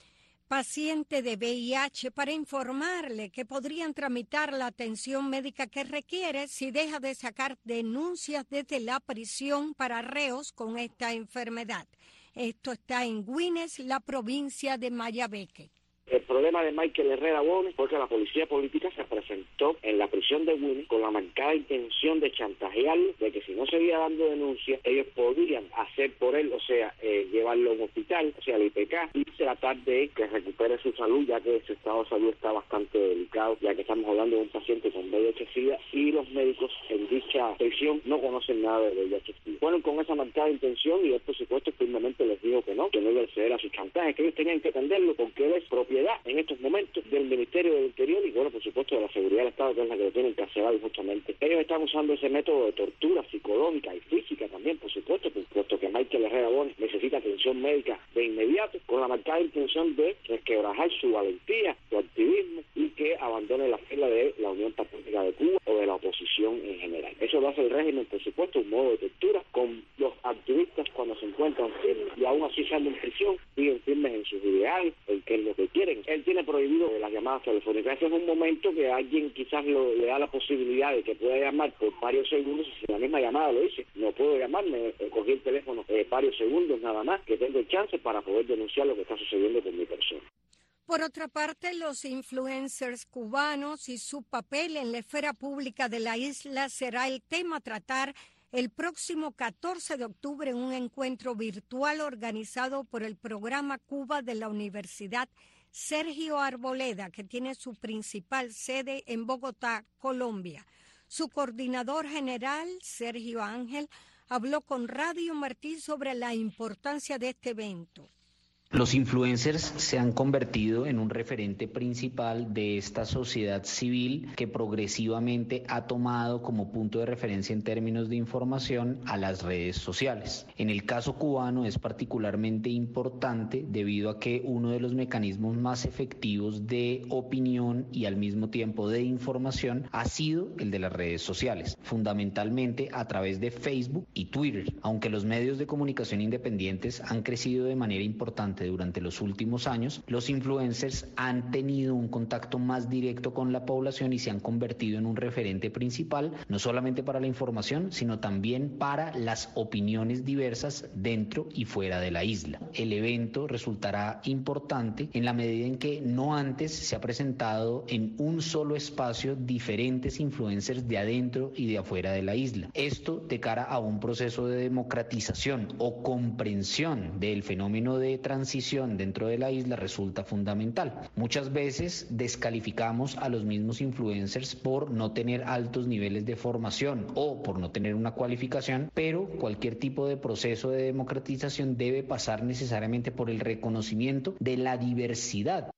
paciente de V I H para informarle que podrían tramitar la atención médica que requiere si deja de sacar denuncias desde la prisión para reos con esta enfermedad. Esto está en Güines, la provincia de Mayabeque. El problema de Michael Herrera Bones fue que la policía política se presentó en la prisión de Güines con la marcada intención de chantajearlo, de que si no seguía dando denuncias, ellos podrían hacer por él, o sea, eh, llevarlo a un hospital, o sea, al I P K, y tratar de que recupere su salud, ya que su estado de salud está bastante delicado, ya que estamos hablando de un paciente con V I H SIDA, y los médicos en dicha prisión no conocen nada de V I H SIDA. Fueron con esa marcada intención y él, por supuesto, firmemente les dijo que no, que no iba a acceder a su chantaje, que ellos tenían que atenderlo porque él es propiedad en estos momentos del Ministerio del Interior y, bueno, por supuesto, de la Seguridad del Estado, que es la que lo tienen encarcelado justamente. Ellos están usando ese método de tortura psicológica y física también, por supuesto, puesto que Michael Herrera Bones necesita atención médica de inmediato, con la marcada intención de resquebrajar su valentía, su activismo y que abandone la fila de la Unión Patriótica de Cuba o de la oposición en general. Eso lo hace el régimen, por supuesto, un modo de tortura con los activistas cuando se encuentran firmes y aún así estando en prisión, siguen firmes en sus ideales, en qué es lo que quieren. Él tiene prohibido las llamadas telefónicas. Ese es un momento que alguien quizás lo, le da la posibilidad de que pueda llamar por varios segundos y si la misma llamada lo dice, no puedo llamarme, eh, cogí el teléfono eh, varios segundos nada más, que tengo el chance para poder denunciar lo que está sucediendo con mi persona. Por otra parte, los influencers cubanos y su papel en la esfera pública de la isla será el tema a tratar el próximo catorce de octubre en un encuentro virtual organizado por el programa Cuba de la Universidad Sergio Arboleda, que tiene su principal sede en Bogotá, Colombia. Su coordinador general, Sergio Ángel, habló con Radio Martí sobre la importancia de este evento. Los influencers se han convertido en un referente principal de esta sociedad civil que progresivamente ha tomado como punto de referencia en términos de información a las redes sociales. En el caso cubano es particularmente importante debido a que uno de los mecanismos más efectivos de opinión y al mismo tiempo de información ha sido el de las redes sociales, fundamentalmente a través de Facebook y Twitter. Aunque los medios de comunicación independientes han crecido de manera importante durante los últimos años, los influencers han tenido un contacto más directo con la población y se han convertido en un referente principal, no solamente para la información, sino también para las opiniones diversas dentro y fuera de la isla. El evento resultará importante en la medida en que no antes se ha presentado en un solo espacio diferentes influencers de adentro y de afuera de la isla. Esto de cara a un proceso de democratización o comprensión del fenómeno de transición dentro de la isla resulta fundamental. Muchas veces descalificamos a los mismos influencers por no tener altos niveles de formación o por no tener una cualificación, pero cualquier tipo de proceso de democratización debe pasar necesariamente por el reconocimiento de la diversidad.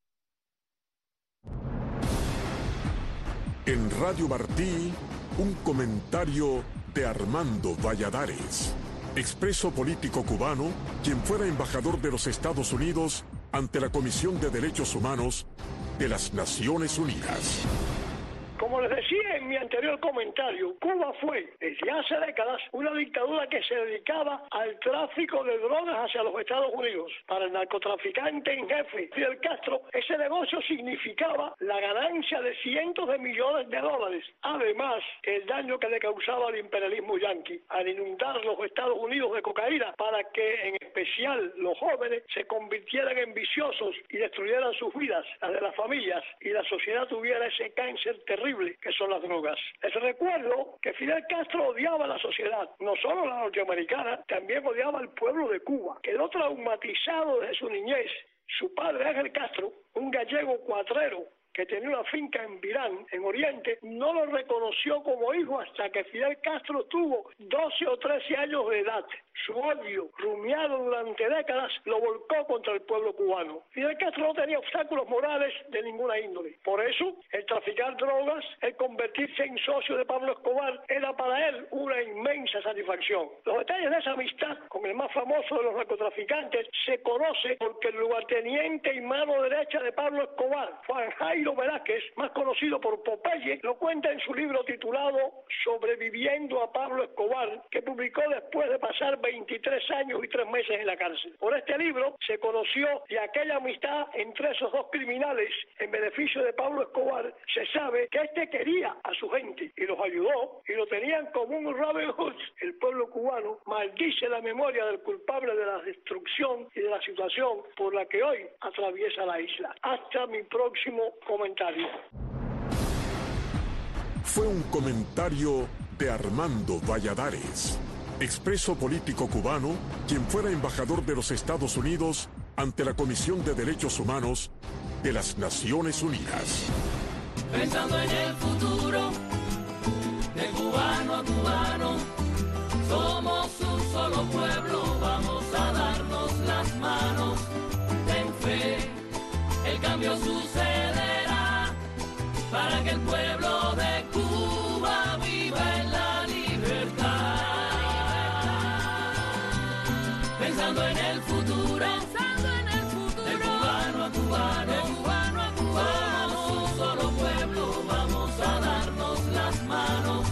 En Radio Martí, un comentario de Armando Valladares, expreso político cubano, quien fuera embajador de los Estados Unidos ante la Comisión de Derechos Humanos de las Naciones Unidas. Como les decía en mi anterior comentario, Cuba fue, desde hace décadas, una dictadura que se dedicaba al tráfico de drogas hacia los Estados Unidos. Para el narcotraficante en jefe, Fidel Castro, ese negocio significaba la ganancia de cientos de millones de dólares. Además, el daño que le causaba al imperialismo yanqui al inundar los Estados Unidos de cocaína para que, en especial los jóvenes, se convirtieran en viciosos y destruyeran sus vidas, las de las familias, y la sociedad tuviera ese cáncer terrible que son las drogas. Les recuerdo que Fidel Castro odiaba a la sociedad, no solo la norteamericana, también odiaba al pueblo de Cuba. Quedó traumatizado desde su niñez. Su padre, Ángel Castro, un gallego cuatrero que tenía una finca en Virán, en Oriente, no lo reconoció como hijo hasta que Fidel Castro tuvo doce o trece años de edad. Su odio, rumiado durante décadas, lo volcó contra el pueblo cubano. Fidel Castro no tenía obstáculos morales de ninguna índole. Por eso, el traficar drogas, el convertirse en socio de Pablo Escobar, era para él una inmensa satisfacción. Los detalles de esa amistad con el más famoso de los narcotraficantes se conoce porque el lugarteniente y mano derecha de Pablo Escobar, Juan Jairo Velázquez, más conocido por Popeye, lo cuenta en su libro titulado Sobreviviendo a Pablo Escobar, que publicó después de pasar veintitrés años y tres meses en la cárcel. Por este libro se conoció de aquella amistad entre esos dos criminales en beneficio de Pablo Escobar. Se sabe que este quería a su gente y los ayudó y lo tenían como un Robin Hood. El pueblo cubano maldice la memoria del culpable de la destrucción y de la situación por la que hoy atraviesa la isla. Hasta mi próximo comentario. Fue un comentario de Armando Valladares, expreso político cubano, quien fuera embajador de los Estados Unidos ante la Comisión de Derechos Humanos de las Naciones Unidas. Pensando en el futuro, de cubano a cubano, somos un solo pueblo, vamos a darnos las manos. Ten fe, el cambio sucederá, para que el pueblo de Cuba viva en la libertad. Pensando en el futuro, pensando en el futuro, de cubano a cubano, de cubano a cubano, somos un solo pueblo, vamos a darnos las manos.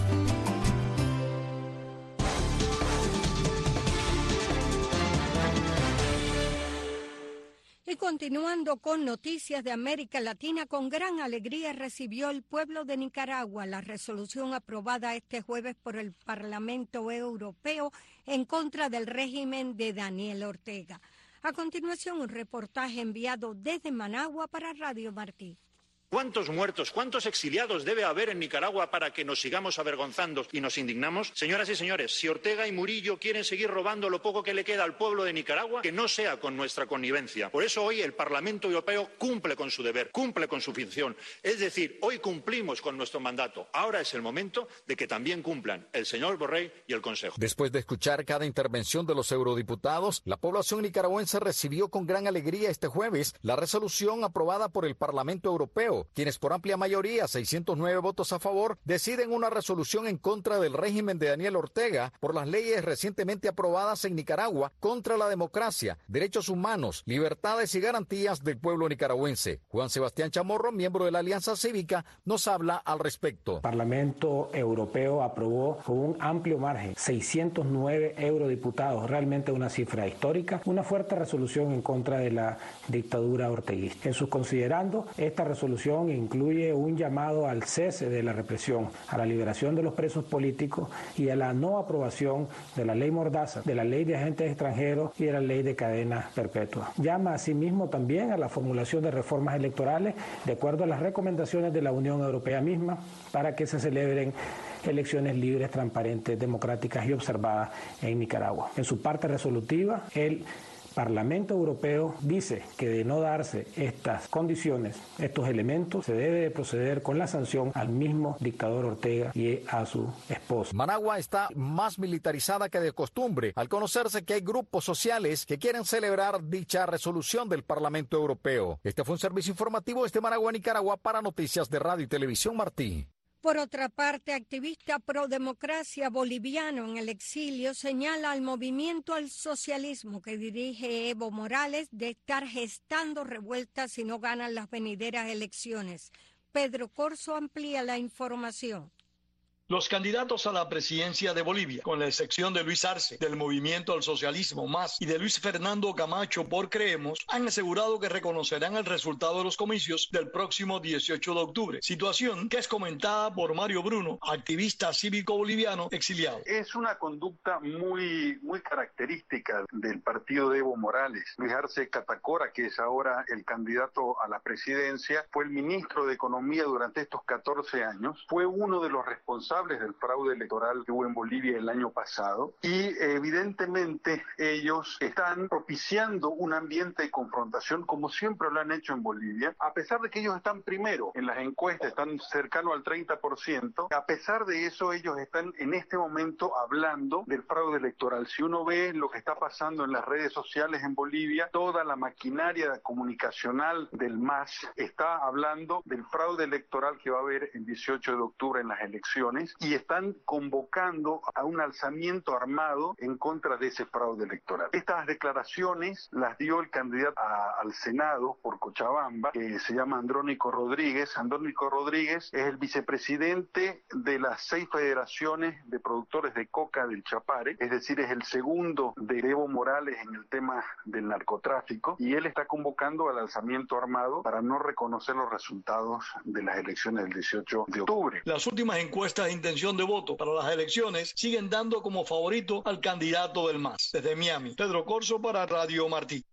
Y continuando con noticias de América Latina, con gran alegría recibió el pueblo de Nicaragua la resolución aprobada este jueves por el Parlamento Europeo en contra del régimen de Daniel Ortega. A continuación, un reportaje enviado desde Managua para Radio Martí. ¿Cuántos muertos, cuántos exiliados debe haber en Nicaragua para que nos sigamos avergonzando y nos indignamos? Señoras y señores, si Ortega y Murillo quieren seguir robando lo poco que le queda al pueblo de Nicaragua, que no sea con nuestra connivencia. Por eso hoy el Parlamento Europeo cumple con su deber, cumple con su función. Es decir, hoy cumplimos con nuestro mandato. Ahora es el momento de que también cumplan el señor Borrell y el Consejo. Después de escuchar cada intervención de los eurodiputados, la población nicaragüense recibió con gran alegría este jueves la resolución aprobada por el Parlamento Europeo, quienes por amplia mayoría, seiscientos nueve votos a favor, deciden una resolución en contra del régimen de Daniel Ortega por las leyes recientemente aprobadas en Nicaragua contra la democracia, derechos humanos, libertades y garantías del pueblo nicaragüense. Juan Sebastián Chamorro, miembro de la Alianza Cívica, nos habla al respecto. El Parlamento Europeo aprobó con un amplio margen, seiscientos nueve eurodiputados, realmente una cifra histórica, una fuerte resolución en contra de la dictadura orteguista. En sus considerando, esta resolución incluye un llamado al cese de la represión, a la liberación de los presos políticos y a la no aprobación de la ley Mordaza, de la ley de agentes extranjeros y de la ley de cadena perpetua. Llama asimismo también a la formulación de reformas electorales de acuerdo a las recomendaciones de la Unión Europea misma para que se celebren elecciones libres, transparentes, democráticas y observadas en Nicaragua. En su parte resolutiva, el Parlamento Europeo dice que de no darse estas condiciones, estos elementos, se debe de proceder con la sanción al mismo dictador Ortega y a su esposa. Managua está más militarizada que de costumbre, al conocerse que hay grupos sociales que quieren celebrar dicha resolución del Parlamento Europeo. Este fue un servicio informativo desde Managua, Nicaragua, para Noticias de Radio y Televisión Martí. Por otra parte, activista pro democracia boliviano en el exilio señala al movimiento al socialismo que dirige Evo Morales de estar gestando revueltas si no ganan las venideras elecciones. Pedro Corso amplía la información. Los candidatos a la presidencia de Bolivia, con la excepción de Luis Arce, del Movimiento al Socialismo Más, y de Luis Fernando Camacho por Creemos, han asegurado que reconocerán el resultado de los comicios del próximo dieciocho de octubre, situación que es comentada por Mario Bruno, activista cívico boliviano exiliado. Es una conducta muy, muy característica del partido de Evo Morales. Luis Arce Catacora, que es ahora el candidato a la presidencia, fue el ministro de Economía durante estos catorce años, fue uno de los responsables del fraude electoral que hubo en Bolivia el año pasado y evidentemente ellos están propiciando un ambiente de confrontación como siempre lo han hecho en Bolivia, a pesar de que ellos están primero en las encuestas, están cercanos al treinta por ciento, a pesar de eso ellos están en este momento hablando del fraude electoral. Si uno ve lo que está pasando en las redes sociales en Bolivia, toda la maquinaria comunicacional del M A S está hablando del fraude electoral que va a haber el dieciocho de octubre en las elecciones. elecciones y están convocando a un alzamiento armado en contra de ese fraude electoral. Estas declaraciones las dio el candidato a, al Senado por Cochabamba, que se llama Andrónico Rodríguez. Andrónico Rodríguez es el vicepresidente de las seis federaciones de productores de coca del Chapare, es decir, es el segundo de Evo Morales en el tema del narcotráfico, y él está convocando al alzamiento armado para no reconocer los resultados de las elecciones del dieciocho de octubre. Las últimas encuestas de intención de voto para las elecciones siguen dando como favorito al candidato del M A S. Desde Miami, Pedro Corso para Radio Martí.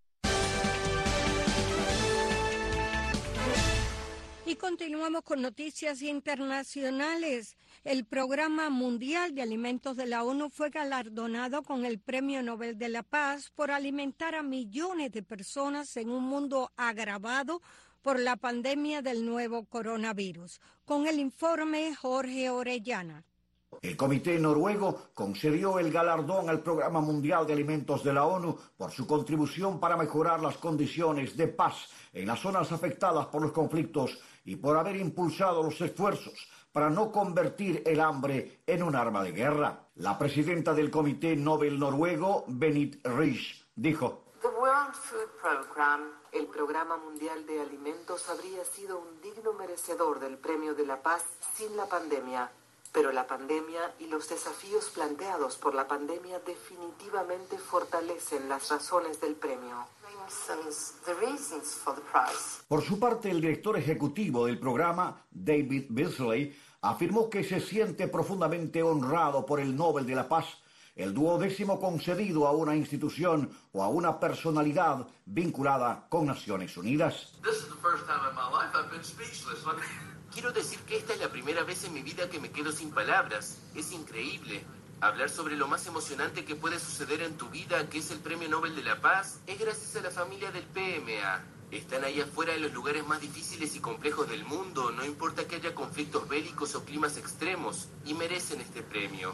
Y continuamos con noticias internacionales. El Programa Mundial de Alimentos de la ONU fue galardonado con el Premio Nobel de la Paz por alimentar a millones de personas en un mundo agravado por la pandemia del nuevo coronavirus. Con el informe, Jorge Orellana. El Comité Noruego concedió el galardón al Programa Mundial de Alimentos de la ONU por su contribución para mejorar las condiciones de paz en las zonas afectadas por los conflictos y por haber impulsado los esfuerzos para no convertir el hambre en un arma de guerra. La presidenta del Comité Nobel noruego, Benit Risch, dijo: The World Food Program, el Programa Mundial de Alimentos, habría sido un digno merecedor del Premio de la Paz sin la pandemia. Pero la pandemia y los desafíos planteados por la pandemia definitivamente fortalecen las razones del premio. Por su parte, el director ejecutivo del programa, David Beasley, afirmó que se siente profundamente honrado por el Nobel de la Paz, el duodécimo concedido a una institución o a una personalidad vinculada con Naciones Unidas. Quiero decir que esta es la primera vez en mi vida que me quedo sin palabras. Es increíble. Hablar sobre lo más emocionante que puede suceder en tu vida, que es el Premio Nobel de la Paz, es gracias a la familia del P M A. Están ahí afuera en los lugares más difíciles y complejos del mundo, no importa que haya conflictos bélicos o climas extremos, y merecen este premio.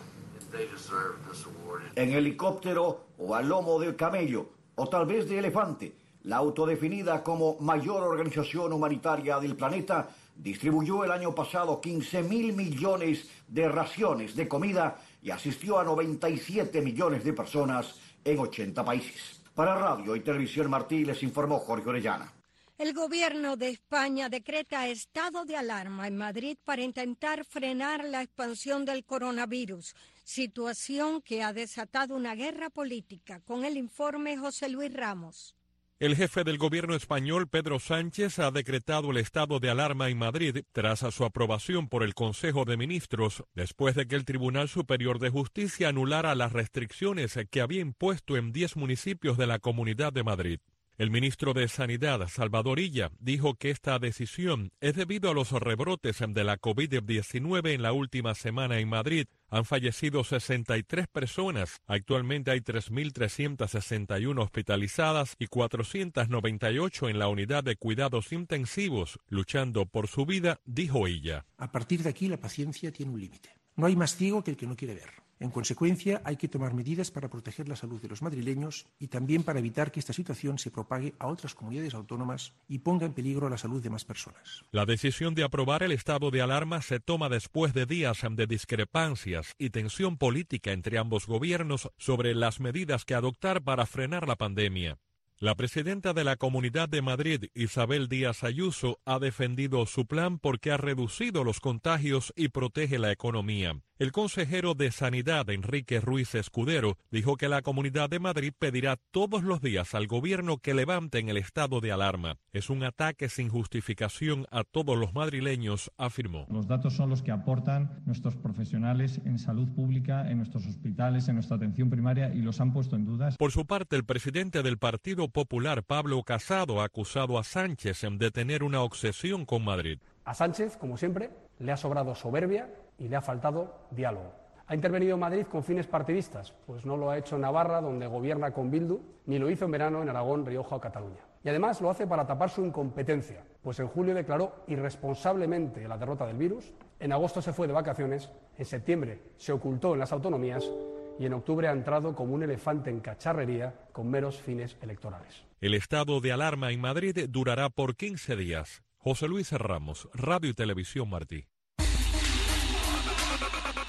En helicóptero o al lomo del camello, o tal vez de elefante, la autodefinida como mayor organización humanitaria del planeta distribuyó el año pasado quince mil millones de raciones de comida y asistió a noventa y siete millones de personas en ochenta países. Para Radio y Televisión Martí les informó Jorge Orellana. El gobierno de España decreta estado de alarma en Madrid para intentar frenar la expansión del coronavirus, situación que ha desatado una guerra política. Con el informe, José Luis Ramos. El jefe del gobierno español, Pedro Sánchez, ha decretado el estado de alarma en Madrid tras su aprobación por el Consejo de Ministros, después de que el Tribunal Superior de Justicia anulara las restricciones que había impuesto en diez municipios de la Comunidad de Madrid. El ministro de Sanidad, Salvador Illa, dijo que esta decisión es debido a los rebrotes de la COVID diecinueve en la última semana en Madrid. Han fallecido sesenta y tres personas. Actualmente hay tres mil trescientas sesenta y uno hospitalizadas y cuatrocientas noventa y ocho en la unidad de cuidados intensivos, luchando por su vida, dijo Illa. A partir de aquí la paciencia tiene un límite. No hay más ciego que el que no quiere ver. En consecuencia, hay que tomar medidas para proteger la salud de los madrileños y también para evitar que esta situación se propague a otras comunidades autónomas y ponga en peligro la salud de más personas. La decisión de aprobar el estado de alarma se toma después de días de discrepancias y tensión política entre ambos gobiernos sobre las medidas que adoptar para frenar la pandemia. La presidenta de la Comunidad de Madrid, Isabel Díaz Ayuso, ha defendido su plan porque ha reducido los contagios y protege la economía. El consejero de Sanidad, Enrique Ruiz Escudero, dijo que la Comunidad de Madrid pedirá todos los días al gobierno que levanten el estado de alarma. Es un ataque sin justificación a todos los madrileños, afirmó. Los datos son los que aportan nuestros profesionales en salud pública, en nuestros hospitales, en nuestra atención primaria, y los han puesto en duda. Por su parte, el presidente del Partido Popular, Pablo Casado, ha acusado a Sánchez de tener una obsesión con Madrid. A Sánchez, como siempre, le ha sobrado soberbia y le ha faltado diálogo. ¿Ha intervenido en Madrid con fines partidistas? Pues no lo ha hecho en Navarra, donde gobierna con Bildu, ni lo hizo en verano en Aragón, Rioja o Cataluña. Y además lo hace para tapar su incompetencia, pues en julio declaró irresponsablemente la derrota del virus, en agosto se fue de vacaciones, en septiembre se ocultó en las autonomías y en octubre ha entrado como un elefante en cacharrería con meros fines electorales. El estado de alarma en Madrid durará por quince días. José Luis Ramos, Radio y Televisión Martí.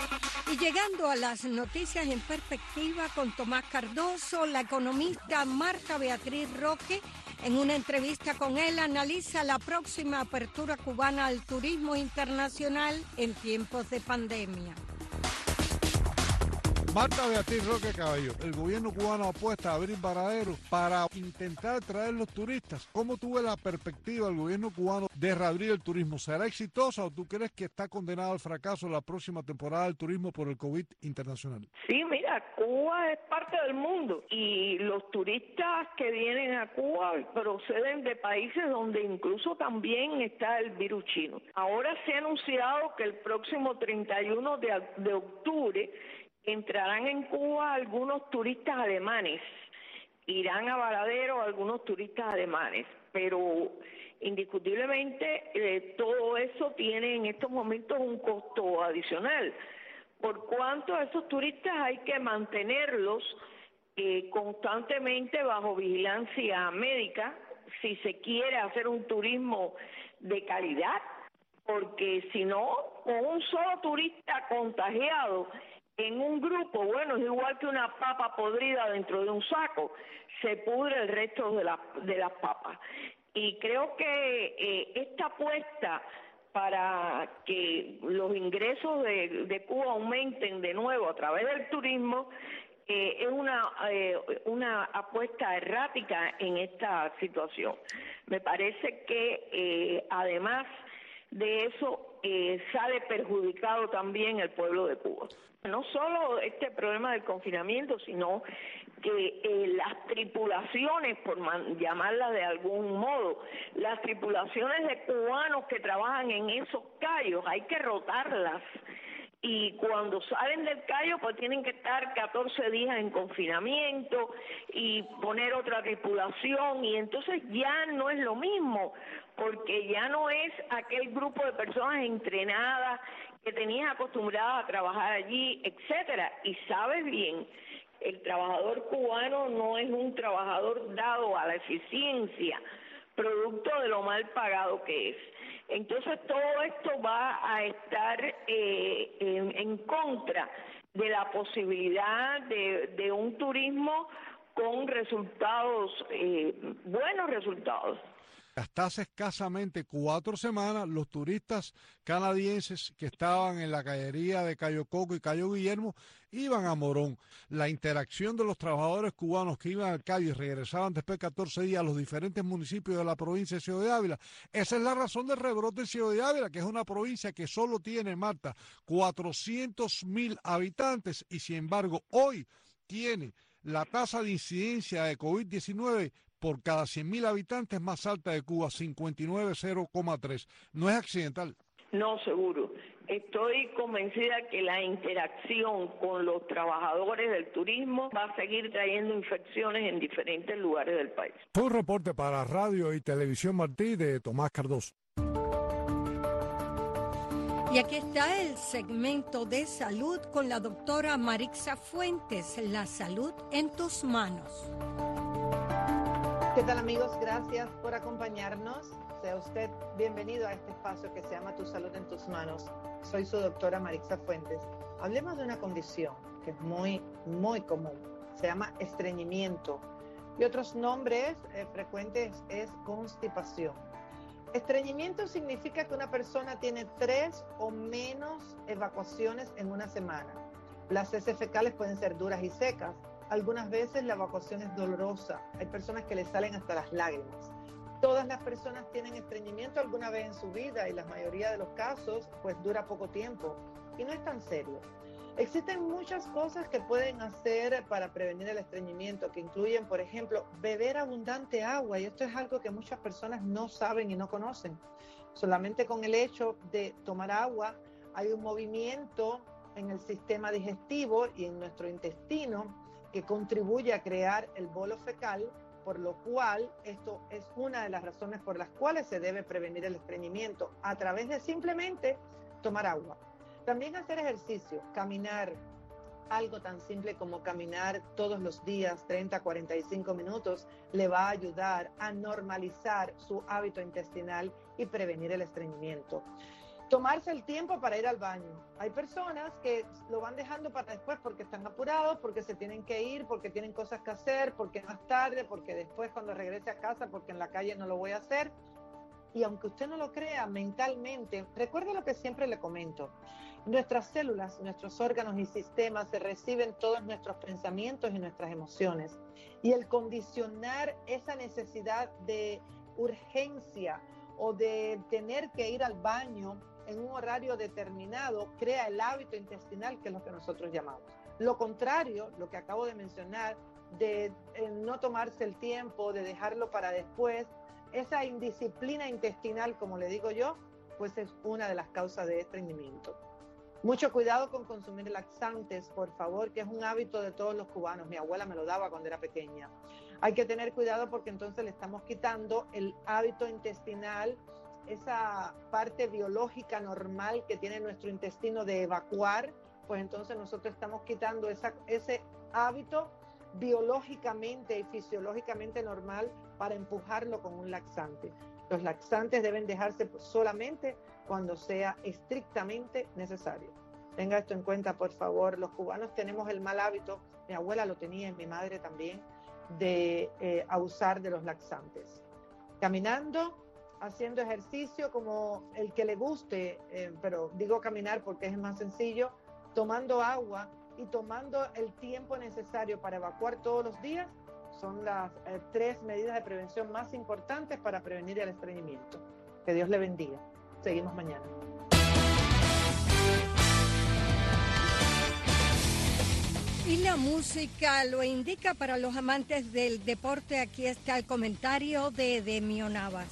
Y llegando a las noticias en perspectiva con Tomás Cardoso, la economista Marta Beatriz Roque, en una entrevista con él, analiza la próxima apertura cubana al turismo internacional en tiempos de pandemia. Marta Beatriz Roque Caballo, el gobierno cubano apuesta a abrir varaderos para intentar traer los turistas. ¿Cómo tú ves la perspectiva del gobierno cubano de reabrir el turismo? ¿Será exitosa o tú crees que está condenado al fracaso la próxima temporada del turismo por el COVID internacional? Sí, mira, Cuba es parte del mundo y los turistas que vienen a Cuba proceden de países donde incluso también está el virus chino. Ahora se ha anunciado que el próximo treinta y uno de octubre entrarán en Cuba algunos turistas alemanes, irán a Varadero algunos turistas alemanes, pero indiscutiblemente eh, todo eso tiene en estos momentos un costo adicional, por cuanto a esos turistas hay que mantenerlos eh, constantemente bajo vigilancia médica si se quiere hacer un turismo de calidad, porque si no, con un solo turista contagiado en un grupo, bueno, es igual que una papa podrida dentro de un saco, se pudre el resto de, la, de las papas. Y creo que eh, esta apuesta para que los ingresos de, de Cuba aumenten de nuevo a través del turismo eh, es una, eh, una apuesta errática en esta situación. Me parece que eh, además de eso eh, sale perjudicado también el pueblo de Cuba. No solo este problema del confinamiento, sino que eh, las tripulaciones, por man, llamarlas de algún modo, las tripulaciones de cubanos que trabajan en esos cayos, hay que rotarlas. Y cuando salen del cayo, pues tienen que estar catorce días en confinamiento y poner otra tripulación, y entonces ya no es lo mismo, porque ya no es aquel grupo de personas entrenadas que tenías acostumbradas a trabajar allí, etcétera. Y sabes bien, el trabajador cubano no es un trabajador dado a la eficiencia, producto de lo mal pagado que es. Entonces todo esto va a estar eh, en, en contra de la posibilidad de, de un turismo con resultados, eh, buenos resultados. Hasta hace escasamente cuatro semanas, los turistas canadienses que estaban en la callería de Cayo Coco y Cayo Guillermo iban a Morón. La interacción de los trabajadores cubanos que iban al Cayo y regresaban después de catorce días a los diferentes municipios de la provincia de Ciudad de Ávila. Esa es la razón del rebrote en Ciudad de Ávila, que es una provincia que solo tiene, Marta, cuatrocientos mil habitantes y sin embargo hoy tiene la tasa de incidencia de COVID diecinueve por cada cien mil habitantes más alta de Cuba, cincuenta y nueve coma tres. No es accidental. No, seguro. Estoy convencida que la interacción con los trabajadores del turismo va a seguir trayendo infecciones en diferentes lugares del país. Fue un reporte para Radio y Televisión Martí de Tomás Cardoso. Y aquí está el segmento de salud con la doctora Marixa Fuentes. La salud en tus manos. ¿Qué tal, amigos? Gracias por acompañarnos. Sea usted bienvenido a este espacio que se llama Tu Salud en tus Manos. Soy su doctora Marixa Fuentes. Hablemos de una condición que es muy, muy común. Se llama estreñimiento. Y otros nombres eh, frecuentes es constipación. Estreñimiento significa que una persona tiene tres o menos evacuaciones en una semana. Las heces fecales pueden ser duras y secas. Algunas veces la evacuación es dolorosa. Hay personas que les salen hasta las lágrimas. Todas las personas tienen estreñimiento alguna vez en su vida y la mayoría de los casos pues dura poco tiempo y no es tan serio. Existen muchas cosas que pueden hacer para prevenir el estreñimiento, que incluyen, por ejemplo, beber abundante agua, y esto es algo que muchas personas no saben y no conocen. Solamente con el hecho de tomar agua hay un movimiento en el sistema digestivo y en nuestro intestino que contribuye a crear el bolo fecal, por lo cual esto es una de las razones por las cuales se debe prevenir el estreñimiento, a través de simplemente tomar agua. También hacer ejercicio, caminar, algo tan simple como caminar todos los días, treinta a cuarenta y cinco minutos, le va a ayudar a normalizar su hábito intestinal y prevenir el estreñimiento. Tomarse el tiempo para ir al baño. Hay personas que lo van dejando para después porque están apurados, porque se tienen que ir, porque tienen cosas que hacer, porque más tarde, porque después cuando regrese a casa, porque en la calle no lo voy a hacer. Y aunque usted no lo crea, mentalmente, recuerde lo que siempre le comento. Nuestras células, nuestros órganos y sistemas se reciben todos nuestros pensamientos y nuestras emociones. Y el condicionar esa necesidad de urgencia o de tener que ir al baño en un horario determinado crea el hábito intestinal, que es lo que nosotros llamamos. Lo contrario, lo que acabo de mencionar, de eh, no tomarse el tiempo, de dejarlo para después, esa indisciplina intestinal, como le digo yo, pues es una de las causas de estreñimiento. Mucho cuidado con consumir laxantes, por favor, que es un hábito de todos los cubanos. Mi abuela me lo daba cuando era pequeña. Hay que tener cuidado porque entonces le estamos quitando el hábito intestinal, esa parte biológica normal que tiene nuestro intestino de evacuar, pues entonces nosotros estamos quitando esa, ese hábito biológicamente y fisiológicamente normal para empujarlo con un laxante. Los laxantes deben dejarse solamente cuando sea estrictamente necesario. Tenga esto en cuenta, por favor. Los cubanos tenemos el mal hábito, mi abuela lo tenía y mi madre también, de eh, abusar de los laxantes. Caminando, haciendo ejercicio como el que le guste, eh, pero digo caminar porque es más sencillo, tomando agua y tomando el tiempo necesario para evacuar todos los días, son las eh, tres medidas de prevención más importantes para prevenir el estreñimiento. Que Dios le bendiga. Seguimos mañana. Y la música lo indica para los amantes del deporte. Aquí está el comentario de Demio Navas.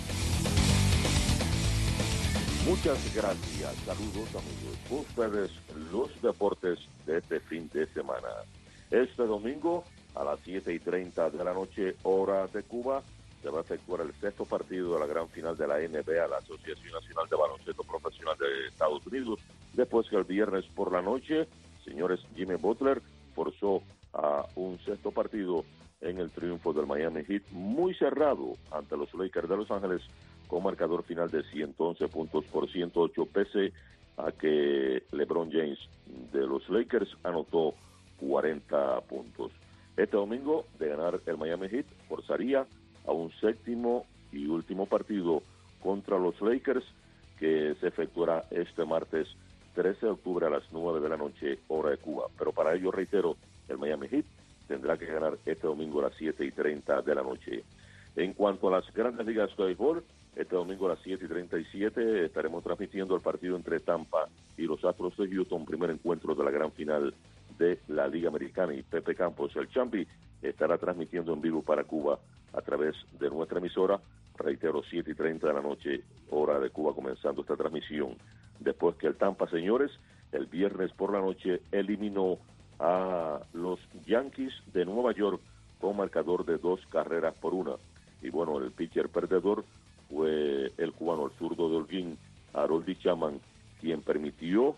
Muchas gracias. Saludos, amigos. Con ustedes los deportes de este fin de semana. Este domingo a las siete y treinta de la noche, hora de Cuba, se va a efectuar el sexto partido de la gran final de la N B A, la Asociación Nacional de Baloncesto Profesional de Estados Unidos, después que el viernes por la noche, señores, Jimmy Butler forzó a un sexto partido en el triunfo del Miami Heat, muy cerrado ante los Lakers de Los Ángeles, con marcador final de ciento once puntos por ciento ocho, pese a que LeBron James de los Lakers anotó cuarenta puntos. Este domingo, de ganar el Miami Heat, forzaría a un séptimo y último partido contra los Lakers, que se efectuará este martes trece de octubre a las nueve de la noche, hora de Cuba. Pero para ello, reitero, el Miami Heat tendrá que ganar este domingo a las siete y treinta de la noche. En cuanto a las grandes ligas de béisbol, este domingo a las siete y treinta y siete estaremos transmitiendo el partido entre Tampa y los Astros de Houston, primer encuentro de la gran final de la Liga Americana, y Pepe Campos, el Champi, estará transmitiendo en vivo para Cuba a través de nuestra emisora. Reitero, siete y treinta de la noche, hora de Cuba, comenzando esta transmisión. Después que el Tampa, señores, el viernes por la noche eliminó a los Yankees de Nueva York con marcador de dos carreras por una. Y bueno, el pitcher perdedor fue el cubano, el zurdo de Holguín, Harold Chapman, quien permitió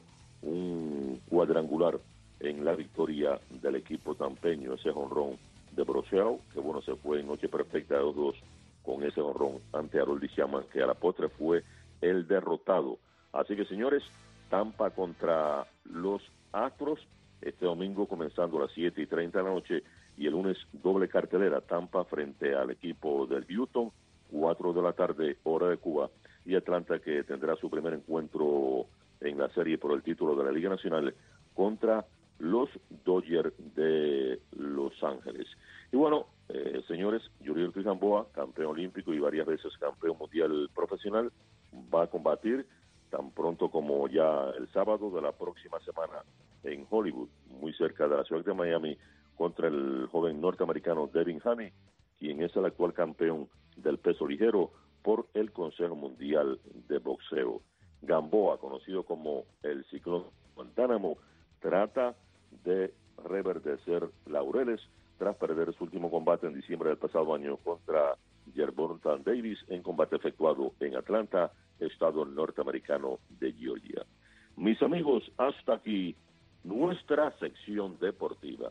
un cuadrangular en la victoria del equipo tampeño, ese jonrón de Broseo, que bueno, se fue en noche perfecta de dos dos con ese jonrón ante Harold Chapman, que a la postre fue el derrotado. Así que, señores, Tampa contra los Astros, este domingo comenzando a las siete y treinta de la noche, y el lunes doble cartelera, Tampa frente al equipo del Houston, cuatro de la tarde, hora de Cuba, y Atlanta, que tendrá su primer encuentro en la serie por el título de la Liga Nacional contra los Dodgers de Los Ángeles. Y bueno, eh, señores, Yuriel Gamboa, campeón olímpico y varias veces campeón mundial profesional, va a combatir tan pronto como ya el sábado de la próxima semana en Hollywood, muy cerca de la ciudad de Miami, contra el joven norteamericano Devin Haney, quien es el actual campeón del peso ligero por el Consejo Mundial de Boxeo. Gamboa, conocido como el Ciclón Guantánamo, trata de reverdecer laureles tras perder su último combate en diciembre del pasado año contra Gervonta Davis en combate efectuado en Atlanta, estado norteamericano de Georgia. Mis amigos, hasta aquí nuestra sección deportiva.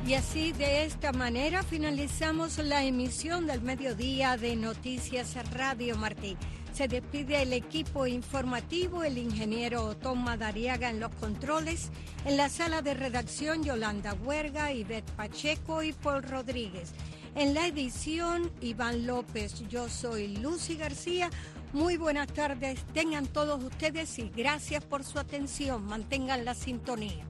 Y así, de esta manera, finalizamos la emisión del mediodía de Noticias Radio Martí. Se despide el equipo informativo, el ingeniero Tom Madariaga en los controles, en la sala de redacción Yolanda Huerga, Ivette Pacheco y Paul Rodríguez. En la edición, Iván López, yo soy Lucy García. Muy buenas tardes, tengan todos ustedes y gracias por su atención. Mantengan la sintonía.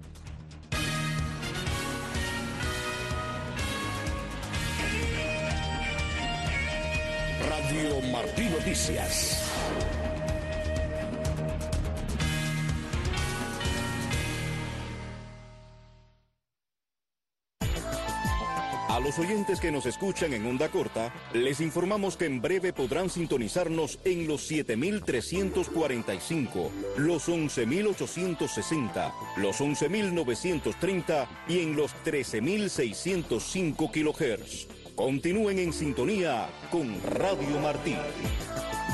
Radio Martí Noticias. A los oyentes que nos escuchan en onda corta, les informamos que en breve podrán sintonizarnos en los siete mil trescientos cuarenta y cinco, los once mil ochocientos sesenta, los once mil novecientos treinta y en los trece mil seiscientos cinco kilohertz. Continúen en sintonía con Radio Martí.